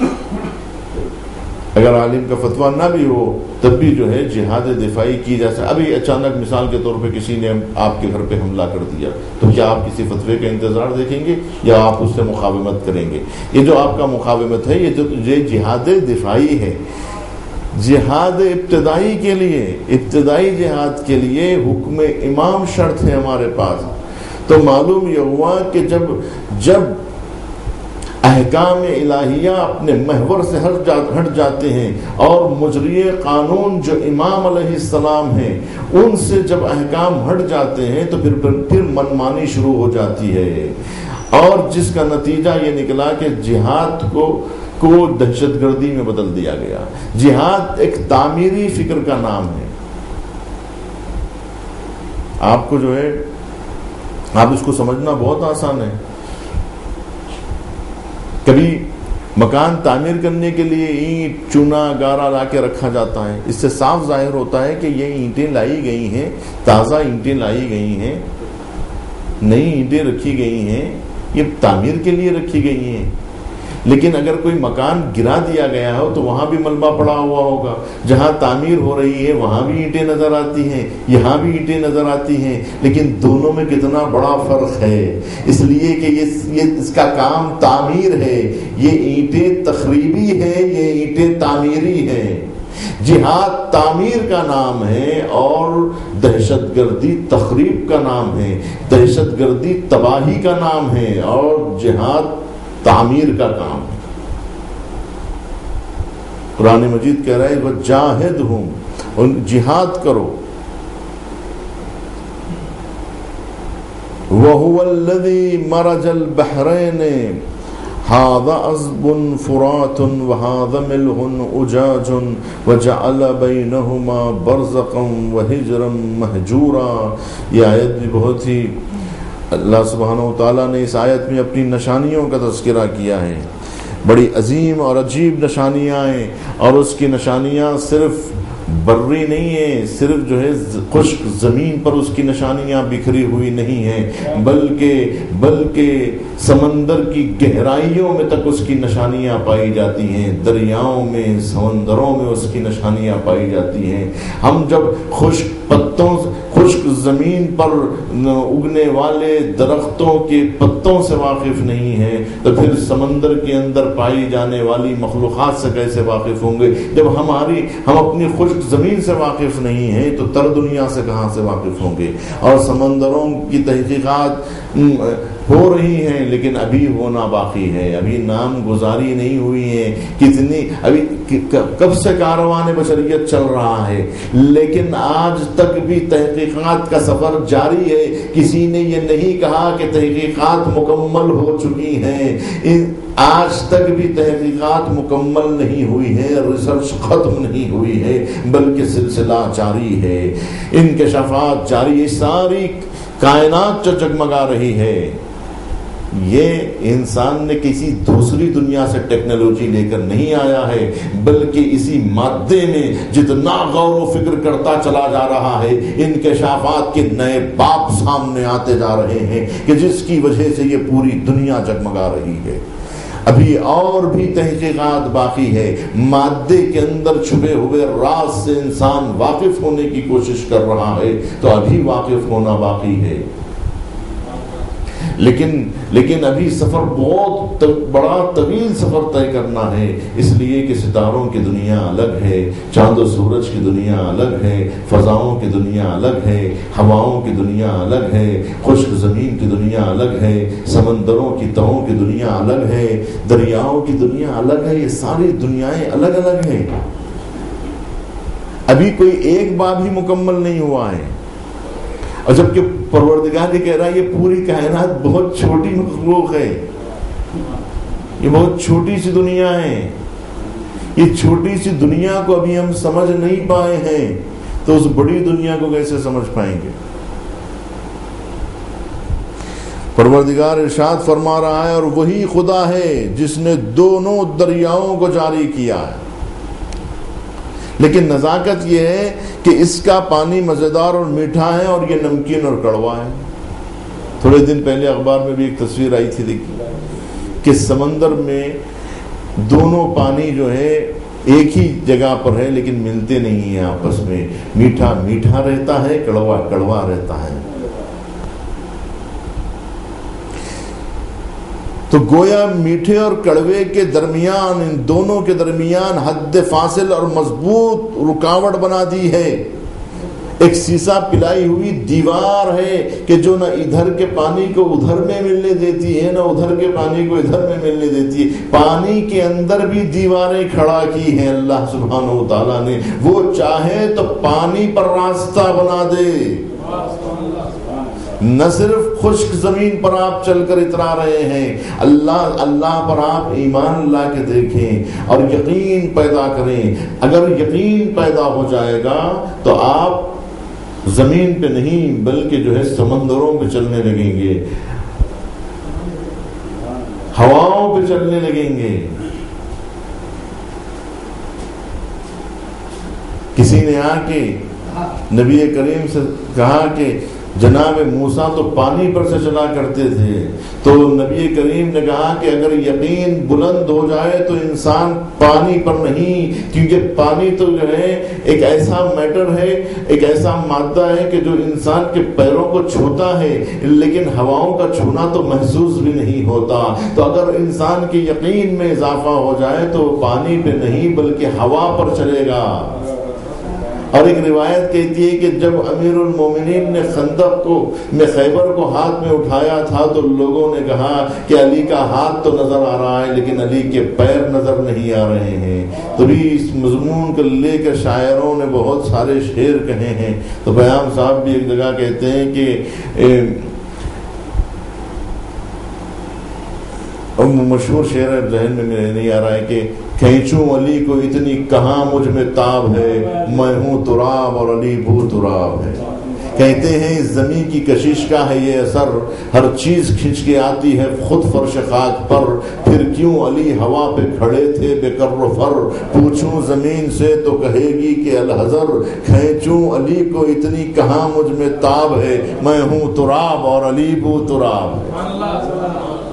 اگر عالم کا فتویٰ نہ بھی ہو تب بھی جو ہے جہاد دفاعی کی جا سکتی۔ ابھی اچانک مثال کے طور پہ کسی نے آپ کے گھر پہ حملہ کر دیا تو کیا آپ کسی فتوے کا انتظار دیکھیں گے یا آپ اس سے مقاومت کریں گے؟ یہ جو آپ کا مقاومت ہے یہ جو یہ جہاد دفاعی ہے۔ جہاد ابتدائی کے لیے ابتدائی جہاد کے لیے حکم امام شرط ہے ہمارے پاس۔ تو معلوم یہ ہوا کہ جب جب احکام الہیہ اپنے محور سے ہٹ جاتے ہیں اور مجری قانون جو امام علیہ السلام ہیں ان سے جب احکام ہٹ جاتے ہیں تو پھر پھر منمانی شروع ہو جاتی ہے، اور جس کا نتیجہ یہ نکلا کہ جہاد کو کو دہشت گردی میں بدل دیا گیا۔ جہاد ایک تعمیری فکر کا نام ہے۔ آپ کو جو ہے آپ اس کو سمجھنا بہت آسان ہے۔ کبھی مکان تعمیر کرنے کے لیے اینٹ چونا گارا لا کے رکھا جاتا ہے، اس سے صاف ظاہر ہوتا ہے کہ یہ اینٹیں لائی گئی ہیں، تازہ اینٹیں لائی گئی ہیں، نئی اینٹیں رکھی گئی ہیں، یہ تعمیر کے لیے رکھی گئی ہیں۔ لیکن اگر کوئی مکان گرا دیا گیا ہو تو وہاں بھی ملبہ پڑا ہوا ہوگا. جہاں تعمیر ہو رہی ہے وہاں بھی اینٹیں نظر آتی ہیں, یہاں بھی اینٹیں نظر آتی ہیں, لیکن دونوں میں کتنا بڑا فرق ہے. اس لیے کہ یہ اس کا کام تعمیر ہے, یہ اینٹیں تخریبی ہیں, یہ اینٹیں تعمیری ہیں. جہاد تعمیر کا نام ہے اور دہشت گردی تخریب کا نام ہے. دہشت گردی تباہی کا نام ہے اور جہاد تعمیر کا کام ہے. قرآن مجید کہہ رہا ہے وَجَاهِدْهُمْ, جہاد کرو. وَهُوَ الَّذِي مَرَجَ الْبَحْرَيْنِ هذا عذب فرات وهذا ملح أجاج وجعل بينهما برزقا وحجرا مهجورا. یہ آیت بھی بہت ہی اللہ سبحانہ وتعالیٰ نے اس آیت میں اپنی نشانیوں کا تذکرہ کیا ہے. بڑی عظیم اور عجیب نشانیاں ہیں, اور اس کی نشانیاں صرف بری نہیں ہے, صرف جو ہے خشک زمین پر اس کی نشانیاں بکھری ہوئی نہیں ہیں, بلکہ بلکہ سمندر کی گہرائیوں میں تک اس کی نشانیاں پائی جاتی ہیں, دریاؤں میں, سمندروں میں اس کی نشانیاں پائی جاتی ہیں. ہم جب خشک پتوں خشک زمین پر اگنے والے درختوں کے پتوں سے واقف نہیں ہیں تو پھر سمندر کے اندر پائی جانے والی مخلوقات سے کیسے واقف ہوں گے؟ جب ہماری ہم اپنی خشک زمین سے واقف نہیں ہیں تو تر دنیا سے کہاں سے واقف ہوں گے؟ اور سمندروں کی تحقیقات ہو رہی ہیں لیکن ابھی ہونا باقی ہے, ابھی نام گزاری نہیں ہوئی ہے. کتنی ابھی کب سے کاروان بشریت چل رہا ہے, لیکن آج تک بھی تحقیقات کا سفر جاری ہے. کسی نے یہ نہیں کہا کہ تحقیقات مکمل ہو چکی ہیں. آج تک بھی تحقیقات مکمل نہیں ہوئی ہے, ریسرچ ختم نہیں ہوئی ہے, بلکہ سلسلہ جاری ہے, انکشافات جاری ہے. ساری کائنات جو جگمگا رہی ہے, یہ انسان نے کسی دوسری دنیا سے ٹیکنالوجی لے کر نہیں آیا ہے, بلکہ اسی مادے میں جتنا غور و فکر کرتا چلا جا رہا ہے انکشافات کے نئے باب سامنے آتے جا رہے ہیں کہ جس کی وجہ سے یہ پوری دنیا جگمگا رہی ہے. ابھی اور بھی تحقیقات باقی ہے. مادے کے اندر چھپے ہوئے راز سے انسان واقف ہونے کی کوشش کر رہا ہے تو ابھی واقف ہونا باقی ہے. لیکن لیکن ابھی سفر بہت بڑا طویل سفر طے کرنا ہے, اس لیے کہ ستاروں کی دنیا الگ ہے, چاند و سورج کی دنیا الگ ہے, فضاؤں کی دنیا الگ ہے, ہواؤں کی دنیا الگ ہے, خشک زمین کی دنیا الگ ہے, سمندروں کی تہوں کی دنیا الگ ہے, دریاؤں کی دنیا الگ ہے. یہ ساری دنیایں الگ الگ ہیں. ابھی کوئی ایک باب ہی مکمل نہیں ہوا ہے. اور جبکہ پروردگار یہ کہہ رہا ہے یہ پوری کائنات بہت چھوٹی مخلوق ہے, یہ بہت چھوٹی سی دنیا ہے. یہ چھوٹی سی دنیا کو ابھی ہم سمجھ نہیں پائے ہیں تو اس بڑی دنیا کو کیسے سمجھ پائیں گے؟ پروردگار ارشاد فرما رہا ہے اور وہی خدا ہے جس نے دونوں دریاؤں کو جاری کیا ہے. لیکن نزاکت یہ ہے کہ اس کا پانی مزیدار اور میٹھا ہے اور یہ نمکین اور کڑوا ہے. تھوڑے دن پہلے اخبار میں بھی ایک تصویر آئی تھی, دیکھی کہ سمندر میں دونوں پانی جو ہے ایک ہی جگہ پر ہے لیکن ملتے نہیں ہیں آپس میں. میٹھا میٹھا رہتا ہے, کڑوا کڑوا رہتا ہے. تو گویا میٹھے اور کڑوے کے درمیان, ان دونوں کے درمیان حد فاصل اور مضبوط رکاوٹ بنا دی ہے. ایک سیسا پلائی ہوئی دیوار ہے کہ جو نہ ادھر کے پانی کو ادھر میں ملنے دیتی ہے نہ ادھر کے پانی کو ادھر میں ملنے دیتی ہے. پانی کے اندر بھی دیواریں کھڑا کی ہیں اللہ سبحانہ و تعالیٰ نے. وہ چاہے تو پانی پر راستہ بنا دے. نہ صرف خشک زمین پر آپ چل کر اترا رہے ہیں, اللہ اللہ پر آپ ایمان لا کے دیکھیں اور یقین پیدا کریں. اگر یقین پیدا ہو جائے گا تو آپ زمین پہ نہیں بلکہ جو ہے سمندروں پہ چلنے لگیں گے, ہواؤں پہ چلنے لگیں گے. کسی نے آ کے نبی کریم سے کہا کہ جناب موسیٰ تو پانی پر سے چلا کرتے تھے، تو نبی کریم نے کہا کہ اگر یقین بلند ہو جائے تو انسان پانی پر نہیں، کیونکہ پانی تو جو ہے ایک ایسا میٹر ہے، ایک ایسا مادہ ہے کہ جو انسان کے پیروں کو چھوتا ہے لیکن ہواؤں کا چھونا تو محسوس بھی نہیں ہوتا۔ تو اگر انسان کے یقین میں اضافہ ہو جائے تو پانی پہ نہیں بلکہ ہوا پر چلے گا۔ اور ایک روایت کہتی ہے کہ جب امیر المومنین نے خندق کو میں خیبر کو ہاتھ میں اٹھایا تھا تو لوگوں نے کہا کہ علی کا ہاتھ تو نظر آ رہا ہے لیکن علی کے پیر نظر نہیں آ رہے ہیں۔ تو بھی اس مضمون کو لے کر شاعروں نے بہت سارے شعر کہے ہیں۔ تو بیان صاحب بھی ایک جگہ کہتے ہیں کہ مشہور شعر ذہن میں میرے نہیں آ رہا ہے کہ کھینچوں علی کو اتنی کہاں مجھ میں تاب ہے، میں ہوں تراب اور علی بو تراب ہے۔ کہتے ہیں اس زمین کی کشش کا ہے یہ اثر، ہر چیز کھنچ کے آتی ہے خود فرش خاک پر، پھر کیوں علی ہوا پہ کھڑے تھے بے کر و فر، پوچھوں زمین سے تو کہے گی کہ الحذر، کھینچوں علی کو اتنی کہاں مجھ میں تاب ہے، میں ہوں تراب اور علی بو تراب ہے۔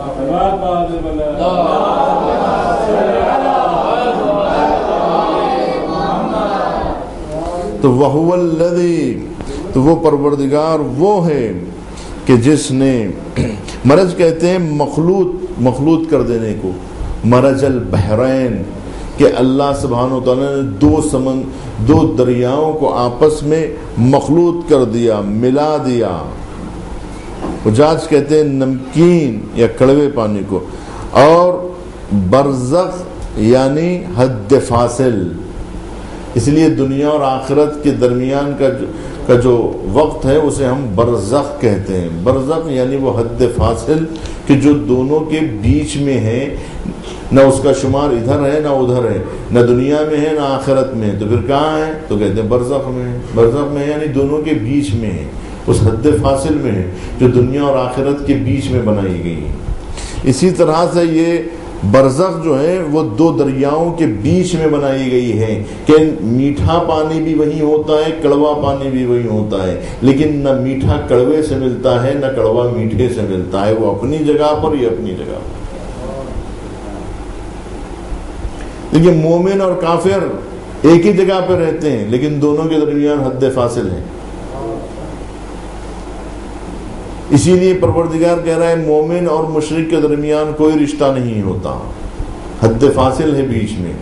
تو وَهُوَ الَّذِي، تو وہ پروردگار وہ ہے کہ جس نے مرج کہتے ہیں مخلوط مخلوط کر دینے کو، مرج البحرین، کہ اللہ سبحانہ وتعالی نے دو سمن دو دریاؤں کو آپس میں مخلوط کر دیا، ملا دیا۔ اجاج کہتے ہیں نمکین یا کڑوے پانی کو، اور برزخ یعنی حد فاصل، اس لیے دنیا اور آخرت کے درمیان کا جو, کا جو وقت ہے اسے ہم برزخ کہتے ہیں۔ برزخ یعنی وہ حد فاصل کہ جو دونوں کے بیچ میں ہے، نہ اس کا شمار ادھر ہے نہ ادھر ہے، نہ دنیا میں ہے نہ آخرت میں ہے، تو پھر کہاں ہے؟ تو کہتے ہیں برزخ میں ہے۔ برزخ میں یعنی دونوں کے بیچ میں ہے، اس حد فاصل میں ہے جو دنیا اور آخرت کے بیچ میں بنائی گئی ہے۔ اسی طرح سے یہ برزخ جو ہے وہ دو دریاؤں کے بیچ میں بنائی گئی ہے کہ میٹھا پانی بھی وہی ہوتا ہے، کڑوا پانی بھی وہی ہوتا ہے، لیکن نہ میٹھا کڑوے سے ملتا ہے نہ کڑوا میٹھے سے ملتا ہے، وہ اپنی جگہ پر، یہ اپنی جگہ پر۔ لیکن مومن اور کافر ایک ہی جگہ پہ رہتے ہیں لیکن دونوں کے درمیان حد فاصل ہے۔ اسی لیے پروردگار کہہ رہا ہے مومن اور مشرک کے درمیان کوئی رشتہ نہیں ہوتا، حد فاصل ہے بیچ میں۔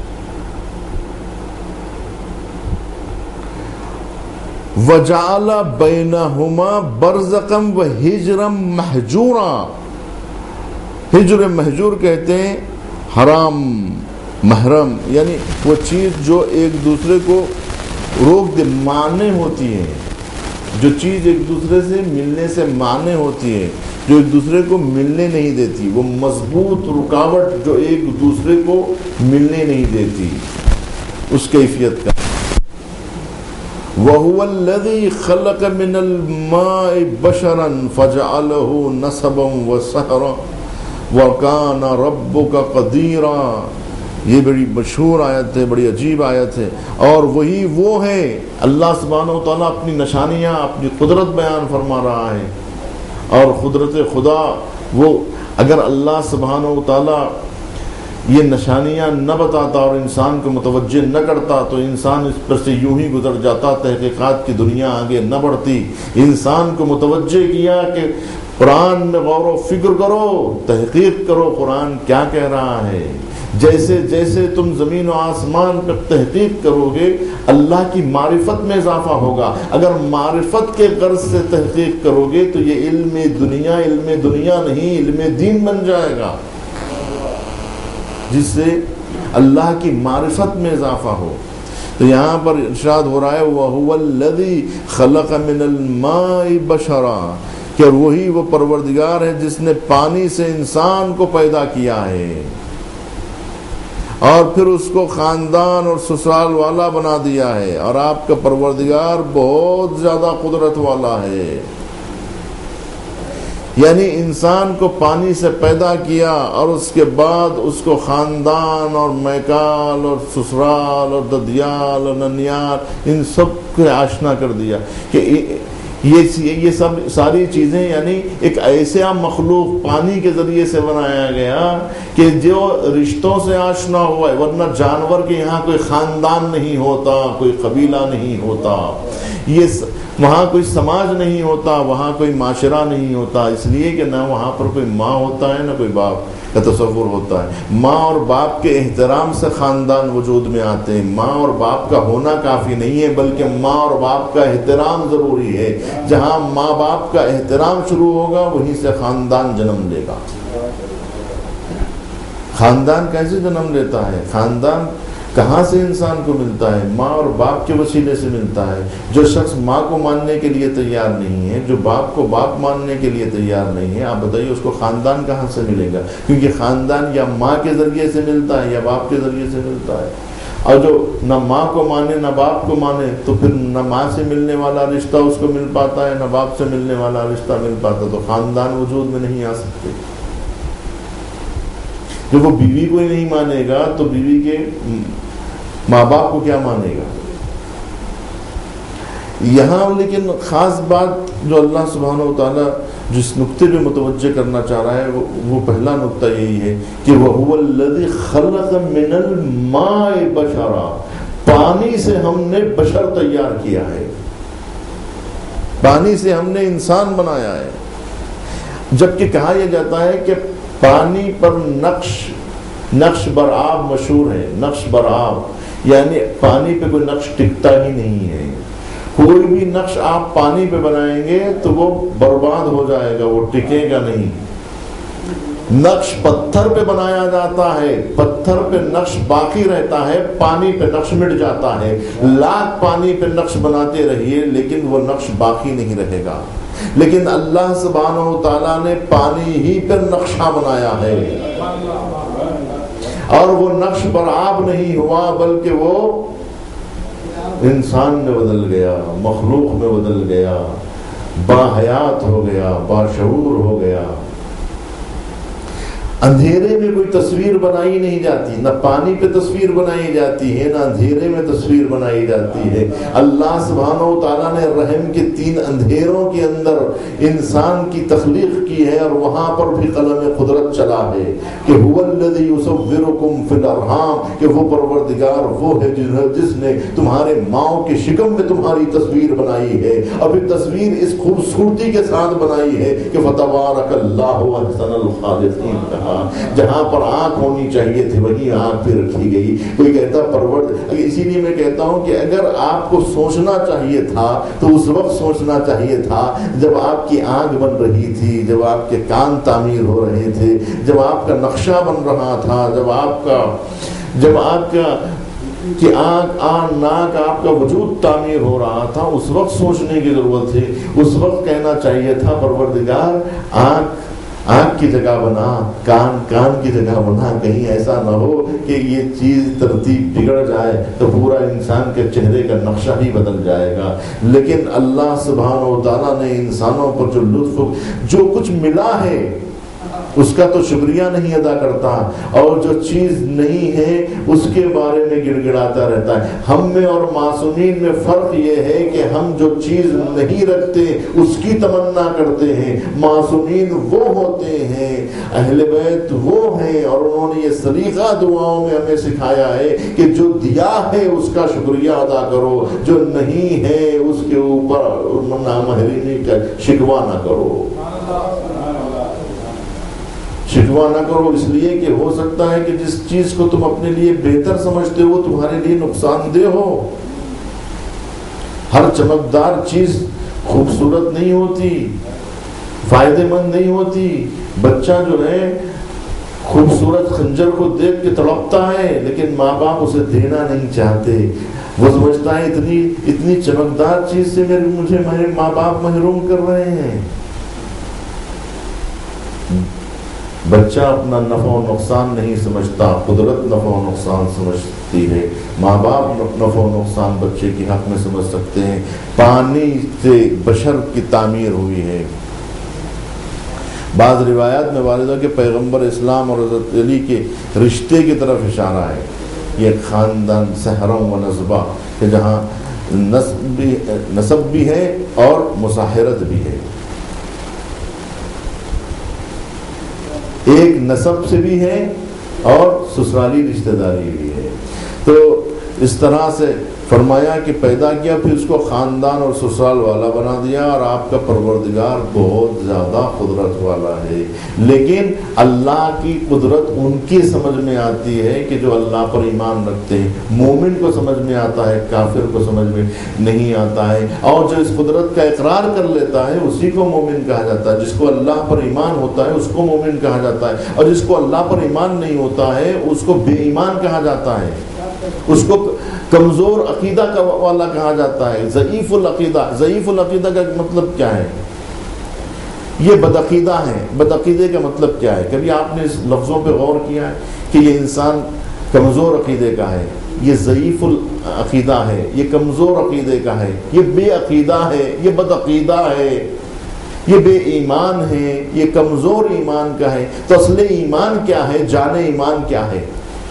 وَجَعَلَ بَيْنَهُمَا بَرْزَقًا وَحِجْرًا مَحْجُورًا، ہجر محجور کہتے ہیں حرام محرم، یعنی وہ چیز جو ایک دوسرے کو روک دے، مانع ہوتی ہے، جو چیز ایک دوسرے سے ملنے سے مانع ہوتی ہے، جو ایک دوسرے کو ملنے نہیں دیتی، وہ مضبوط رکاوٹ جو ایک دوسرے کو ملنے نہیں دیتی، اس کیفیت کا۔ وَهُوَ الَّذِي خَلَقَ مِنَ الْمَاءِ بَشَرًا فَجَعَلَهُ نَسَبًا وَسَحْرًا وَكَانَ رَبُّكَ قَدِيرًا۔ یہ بڑی مشہور آیت ہے، بڑی عجیب آیت ہے، اور وہی وہ ہے، اللہ سبحانہ وتعالیٰ اپنی نشانیاں، اپنی قدرت بیان فرما رہا ہے۔ اور قدرت خدا وہ اگر اللہ سبحانہ وتعالیٰ یہ نشانیاں نہ بتاتا اور انسان کو متوجہ نہ کرتا تو انسان اس پر سے یوں ہی گزر جاتا، تحقیقات کی دنیا آگے نہ بڑھتی۔ انسان کو متوجہ کیا کہ قرآن میں غور و فکر کرو، تحقیق کرو قرآن کیا کہہ رہا ہے۔ جیسے جیسے تم زمین و آسمان پر تحقیق کرو گے اللہ کی معرفت میں اضافہ ہوگا۔ اگر معرفت کے غرض سے تحقیق کرو گے تو یہ علم دنیا علم دنیا نہیں، علم دین بن جائے گا، جس سے اللہ کی معرفت میں اضافہ ہو۔ تو یہاں پر ارشاد ہو رہا ہے وَهُوَ الَّذِي خَلَقَ مِنَ الْمَاءِ بَشَرًا، کہ وہی وہ پروردگار ہے جس نے پانی سے انسان کو پیدا کیا ہے اور پھر اس کو خاندان اور سسرال والا بنا دیا ہے، اور آپ کا پروردگار بہت زیادہ قدرت والا ہے۔ یعنی انسان کو پانی سے پیدا کیا اور اس کے بعد اس کو خاندان اور میکال اور سسرال اور ددیال اور ننیال ان سب کو آشنا کر دیا کہ یہ یہ سب ساری چیزیں یعنی ایک ایسا مخلوق پانی کے ذریعے سے بنایا گیا کہ جو رشتوں سے آشنا ہوا ہے، ورنہ جانور کے یہاں کوئی خاندان نہیں ہوتا، کوئی قبیلہ نہیں ہوتا، یہ وہاں کوئی سماج نہیں ہوتا، وہاں کوئی معاشرہ نہیں ہوتا، اس لیے کہ نہ وہاں پر کوئی ماں ہوتا ہے نہ کوئی باپ کا تصور ہوتا ہے۔ ماں اور باپ کے احترام سے خاندان وجود میں آتے ہیں۔ ماں اور باپ کا ہونا کافی نہیں ہے، بلکہ ماں اور باپ کا احترام ضروری ہے۔ جہاں ماں باپ کا احترام شروع ہوگا وہیں سے خاندان جنم لے گا۔ خاندان کیسے جنم لیتا ہے؟ خاندان کہاں سے انسان کو ملتا ہے؟ ماں اور باپ کے وسیلے سے ملتا ہے۔ جو شخص ماں کو ماننے کے لیے تیار نہیں ہے، جو باپ کو باپ ماننے کے لیے تیار نہیں ہے، آپ بتائیے اس کو خاندان کہاں سے ملے گا؟ کیونکہ خاندان یا ماں کے ذریعے سے ملتا ہے یا باپ کے ذریعے سے ملتا ہے۔ اور جو نہ ماں کو مانے نہ باپ کو مانے تو پھر نہ ماں سے ملنے والا رشتہ اس کو مل پاتا ہے نہ باپ سے ملنے والا رشتہ مل پاتا، تو خاندان وجود میں نہیں آ سکتے۔ جب وہ بیوی کو ہی نہیں مانے گا تو بیوی کے ماں باپ کو کیا مانے گا؟ یہاں لیکن خاص بات جو اللہ سبحانہ و تعالیٰ جس نقطے پہ متوجہ کرنا چاہ رہا ہے وہ, وہ پہلا نقطہ یہی ہے کہ وَهُوَ الَّذِي خَلَقَ مِنَ الْمَاءِ بَشَرًا، پانی سے ہم نے بشر تیار کیا ہے، پانی سے ہم نے انسان بنایا ہے۔ جبکہ کہا یہ جاتا ہے کہ پانی پر نقش نقش بر آب مشہور ہے۔ نقش بر آب یعنی پانی پہ کوئی نقش ٹکتا ہی نہیں ہے۔ کوئی بھی نقش آپ پانی پہ بنائیں گے تو وہ برباد ہو جائے گا، وہ ٹکے گا نہیں۔ نقش پتھر پہ بنایا جاتا ہے، پتھر پہ نقش باقی رہتا ہے، پانی پہ نقش مٹ جاتا ہے۔ لاکھ پانی پہ نقش بناتے رہیے لیکن وہ نقش باقی نہیں رہے گا۔ لیکن اللہ سبحانہ و تعالیٰ نے پانی ہی پر نقشہ بنایا ہے، اور وہ نقش بر آب نہیں ہوا بلکہ وہ انسان میں بدل گیا، مخلوق میں بدل گیا، باحیات ہو گیا، باشعور ہو گیا۔ اندھیرے میں کوئی تصویر بنائی نہیں جاتی، نہ پانی پہ تصویر بنائی جاتی ہے نہ اندھیرے میں تصویر بنائی جاتی ہے۔ اللہ سبحانہ و تعالیٰ نے رحم کے تین اندھیروں کے اندر انسان کی تخلیق کی ہے، اور وہاں پر بھی قلم قدرت چلا ہے کہ هو الذی یصورکم فی الارحام، کہ وہ پروردگار وہ ہے جس نے تمہارے ماؤں کے شکم میں تمہاری تصویر بنائی ہے، اور پھر تصویر اس خوبصورتی کے ساتھ بنائی ہے کہ فتبارک اللہ احسن الخالقین کہا۔ جہاں پر آنکھ ہونی چاہیے تھی وہی آنکھ پہ رکھی گئی۔ کوئی کہتا پرورد، اسی لیے میں کہتا ہوں کہ اگر آپ کو سوچنا چاہیے تھا تو اس وقت سوچنا چاہیے تھا جب آپ کی آنکھ بن رہی تھی، جب آپ کے کان تعمیر ہو رہے تھے، جب آپ کا نقشہ بن رہا تھا، جب آپ کا جب آپ کا کہ آنکھ آن ناک آپ کا وجود تعمیر ہو رہا تھا، اس وقت سوچنے کی ضرورت ہے۔ اس وقت کہنا چاہیے تھا پروردگار آنکھ آنکھ کی جگہ بنا، کان کان کی جگہ بنا، کہیں ایسا نہ ہو کہ یہ چیز ترتیب بگڑ جائے تو پورا انسان کے چہرے کا نقشہ ہی بدل جائے گا۔ لیکن اللہ سبحانہ و تعالیٰ نے انسانوں پر جو لطف جو کچھ ملا ہے اس کا تو شکریہ نہیں ادا کرتا، اور جو چیز نہیں ہے اس کے بارے میں گڑ گڑاتا رہتا ہے۔ ہم میں اور معصومین میں فرق یہ ہے کہ ہم جو چیز نہیں رکھتے اس کی تمنا کرتے ہیں، معصومین وہ ہوتے ہیں، اہل بیت وہ ہیں، اور انہوں نے یہ سلیقہ دعاؤں میں ہمیں سکھایا ہے کہ جو دیا ہے اس کا شکریہ ادا کرو، جو نہیں ہے اس کے اوپر نامحرمی کا شکوہ نہ کرو، شکوہ نہ کرو، اس لیے کہ ہو سکتا ہے کہ جس چیز کو تم اپنے لیے بہتر سمجھتے ہو تمہارے لیے نقصان دہ ہو۔ ہر چمکدار چیز خوبصورت نہیں ہوتی، فائدے مند نہیں ہوتی۔ بچہ جو ہے خوبصورت خنجر کو دیکھ کے تڑپتا ہے لیکن ماں باپ اسے دینا نہیں چاہتے، وہ سمجھتا ہے اتنی اتنی چمکدار چیز سے میرے مجھے میرے ماں باپ محروم کر رہے ہیں۔ بچہ اپنا نفع و نقصان نہیں سمجھتا، قدرت نفع و نقصان سمجھتی ہے۔ ماں باپ نفع و نقصان بچے کے حق میں سمجھ سکتے ہیں۔ پانی سے بشر کی تعمیر ہوئی ہے۔ بعض روایات میں والدہ کے پیغمبر اسلام اور حضرت علی کے رشتے کی طرف اشارہ ہے۔ یہ خاندان سحرم و نصبہ کہ جہاں نسب بھی نسب بھی ہے اور مصاہرت بھی ہے. ایک نسب سے بھی ہے اور سسرالی رشتہ داری بھی ہے. تو اس طرح سے فرمایا کہ پیدا کیا، پھر اس کو خاندان اور سسرال والا بنا دیا، اور آپ کا پروردگار بہت زیادہ قدرت والا ہے. لیکن اللہ کی قدرت ان کی سمجھ میں آتی ہے کہ جو اللہ پر ایمان رکھتے ہیں. مومن کو سمجھ میں آتا ہے، کافر کو سمجھ میں نہیں آتا ہے. اور جو اس قدرت کا اقرار کر لیتا ہے اسی کو مومن کہا جاتا ہے. جس کو اللہ پر ایمان ہوتا ہے اس کو مومن کہا جاتا ہے، اور جس کو اللہ پر ایمان نہیں ہوتا ہے اس کو بے ایمان کہا جاتا ہے، اس کو کمزور عقیدہ کا والا کہا جاتا ہے، ضعیف العقیدہ. ضعیف العقیدہ کا مطلب کیا ہے؟ یہ بدعقیدہ ہے. بدعقیدے کا مطلب کیا ہے؟ کبھی آپ نے اس لفظوں پہ غور کیا ہے کہ یہ انسان کمزور عقیدے کا ہے، یہ ضعیف العقیدہ ہے، یہ کمزور عقیدے کا ہے، یہ بے عقیدہ ہے، یہ بدعقیدہ ہے، یہ بے ایمان ہے، یہ کمزور ایمان کا ہے. تو اصل ایمان کیا ہے؟ جان ایمان کیا ہے؟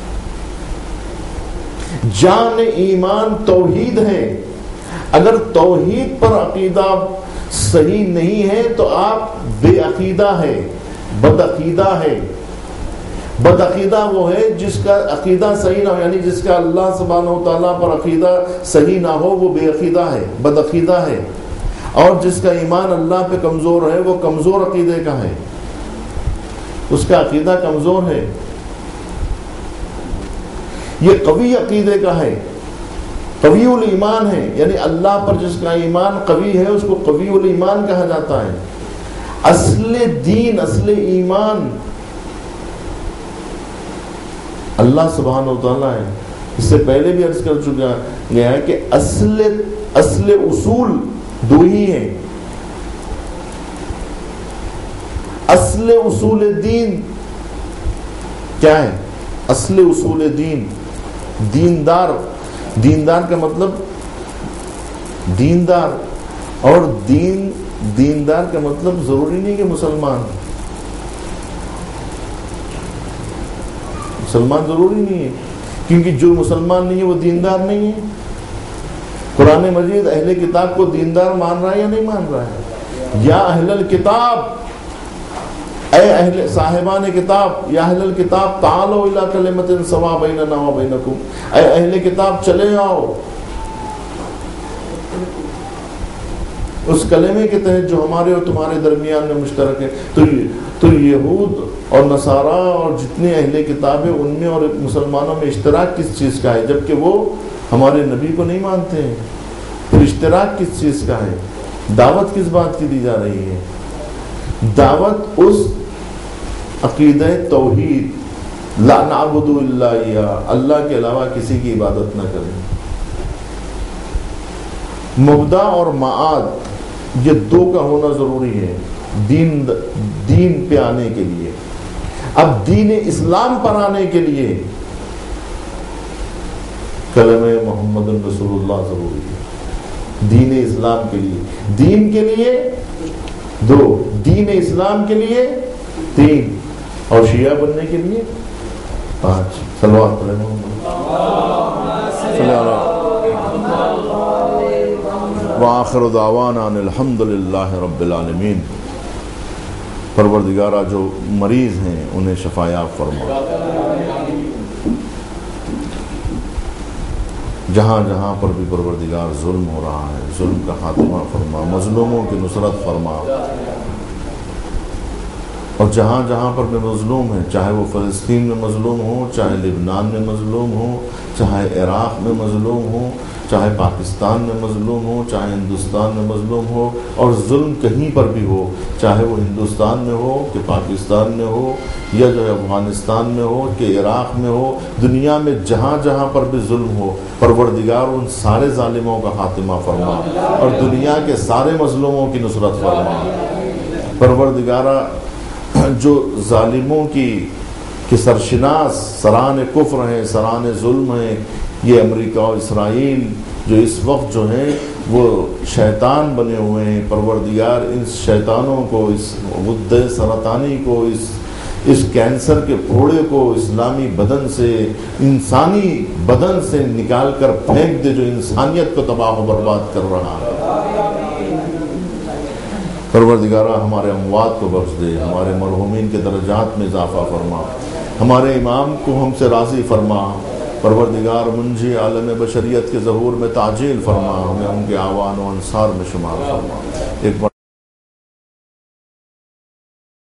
جان ایمان توحید ہے. اگر توحید پر عقیدہ صحیح نہیں ہے تو آپ بے عقیدہ ہے، بد عقیدہ ہے. بد عقیدہ وہ ہے جس کا عقیدہ صحیح نہ ہو، یعنی جس کا اللہ سبحانہ و تعالیٰ پر عقیدہ صحیح نہ ہو وہ بے عقیدہ ہے، بد عقیدہ ہے. اور جس کا ایمان اللہ پہ کمزور ہے وہ کمزور عقیدے کا ہے، اس کا عقیدہ کمزور ہے. یہ قوی عقیدے کا ہے، قوی الایمان ہے، یعنی اللہ پر جس کا ایمان قوی ہے اس کو قوی الایمان کہا جاتا ہے. اصل دین، اصل ایمان اللہ سبحانہ و تعالیٰ ہے. اس سے پہلے بھی عرض کر چکا گیا ہے کہ اصل اصل اصول دو ہی ہیں. اصل اصول دین کیا ہے؟ اصل اصول دین دیندار. دیندار کا مطلب دیندار، اور دین دیندار کا مطلب ضروری نہیں کہ مسلمان. مسلمان ضروری نہیں ہے، کیونکہ جو مسلمان نہیں ہے وہ دیندار نہیں ہے. قرآن مجید اہل کتاب کو دیندار مان رہا ہے یا نہیں مان رہا ہے؟ یا اہل الکتاب، اے اہل صاحبان کتاب، یا اہل الکتاب تعالوا الی کلمۃ سواء بیننا و بینکم، اے اہل کتاب چلے آؤ اس کلمے کے تحت جو ہمارے اور تمہارے درمیان میں مشترک ہے. تو تو یہود اور نصارہ اور جتنے اہل کتاب ہیں ان میں اور مسلمانوں میں اشتراک کس چیز کا ہے؟ جبکہ وہ ہمارے نبی کو نہیں مانتے ہیں. پھر اشتراک کس چیز کا ہے؟ دعوت کس بات کی دی جا رہی ہے؟ دعوت اس عقیدہ توحید، لا نعبد الا اياه، اللہ کے علاوہ کسی کی عبادت نہ کریں. مبدا اور معاد یہ دو کا ہونا ضروری ہے دین دین پہ آنے کے لیے. اب دین اسلام پر آنے کے لیے کلمہ محمد رسول اللہ ضروری ہے. دین اسلام کے لیے، دین کے لیے دو، دین اسلام کے لیے تین، اور شیعہ بننے کے لیے پانچ. صلوات پڑھیں محمد صلی اللہ. وآخر دعوانا ان الحمد للہ رب العالمین. پروردگارہ جو مریض ہیں انہیں شفا یاب فرما. جہاں جہاں پر بھی پروردگار ظلم ہو رہا ہے ظلم کا خاتمہ فرما، مظلوموں کی نصرت فرما. اور جہاں جہاں پر بھی مظلوم ہیں، چاہے وہ فلسطین میں مظلوم ہو، چاہے لبنان میں مظلوم ہو، چاہے عراق میں مظلوم ہو، چاہے پاکستان میں مظلوم ہو، چاہے ہندوستان میں مظلوم ہو، اور ظلم کہیں پر بھی ہو، چاہے وہ ہندوستان میں ہو کہ پاکستان میں ہو یا جو ہے افغانستان میں ہو کہ عراق میں ہو، دنیا میں جہاں جہاں پر بھی ظلم ہو، پروردگار ان سارے ظالموں کا خاتمہ فرما اور دنیا کے سارے مظلوموں کی نصرت فرما. پروردگارہ جو ظالموں کی کہ سرشناس سران کفر ہیں، سران ظلم ہیں، یہ امریکہ اور اسرائیل جو اس وقت جو ہیں وہ شیطان بنے ہوئے ہیں. پروردگار ان شیطانوں کو، اس غدہ سرطانی کو، اس اس کینسر کے پھوڑے کو اسلامی بدن سے، انسانی بدن سے نکال کر پھینک دے جو انسانیت کو تباہ و برباد کر رہا ہے۔ پروردگارہ ہمارے اموات کو بخش دے، ہمارے مرحومین کے درجات میں اضافہ فرما، ہمارے امام کو ہم سے راضی فرما۔ پروردگار منجی عالم بشریت کے ظہور میں تعجیل فرما، ہمیں ان کے آوان و انصار میں شمار فرما۔ ایک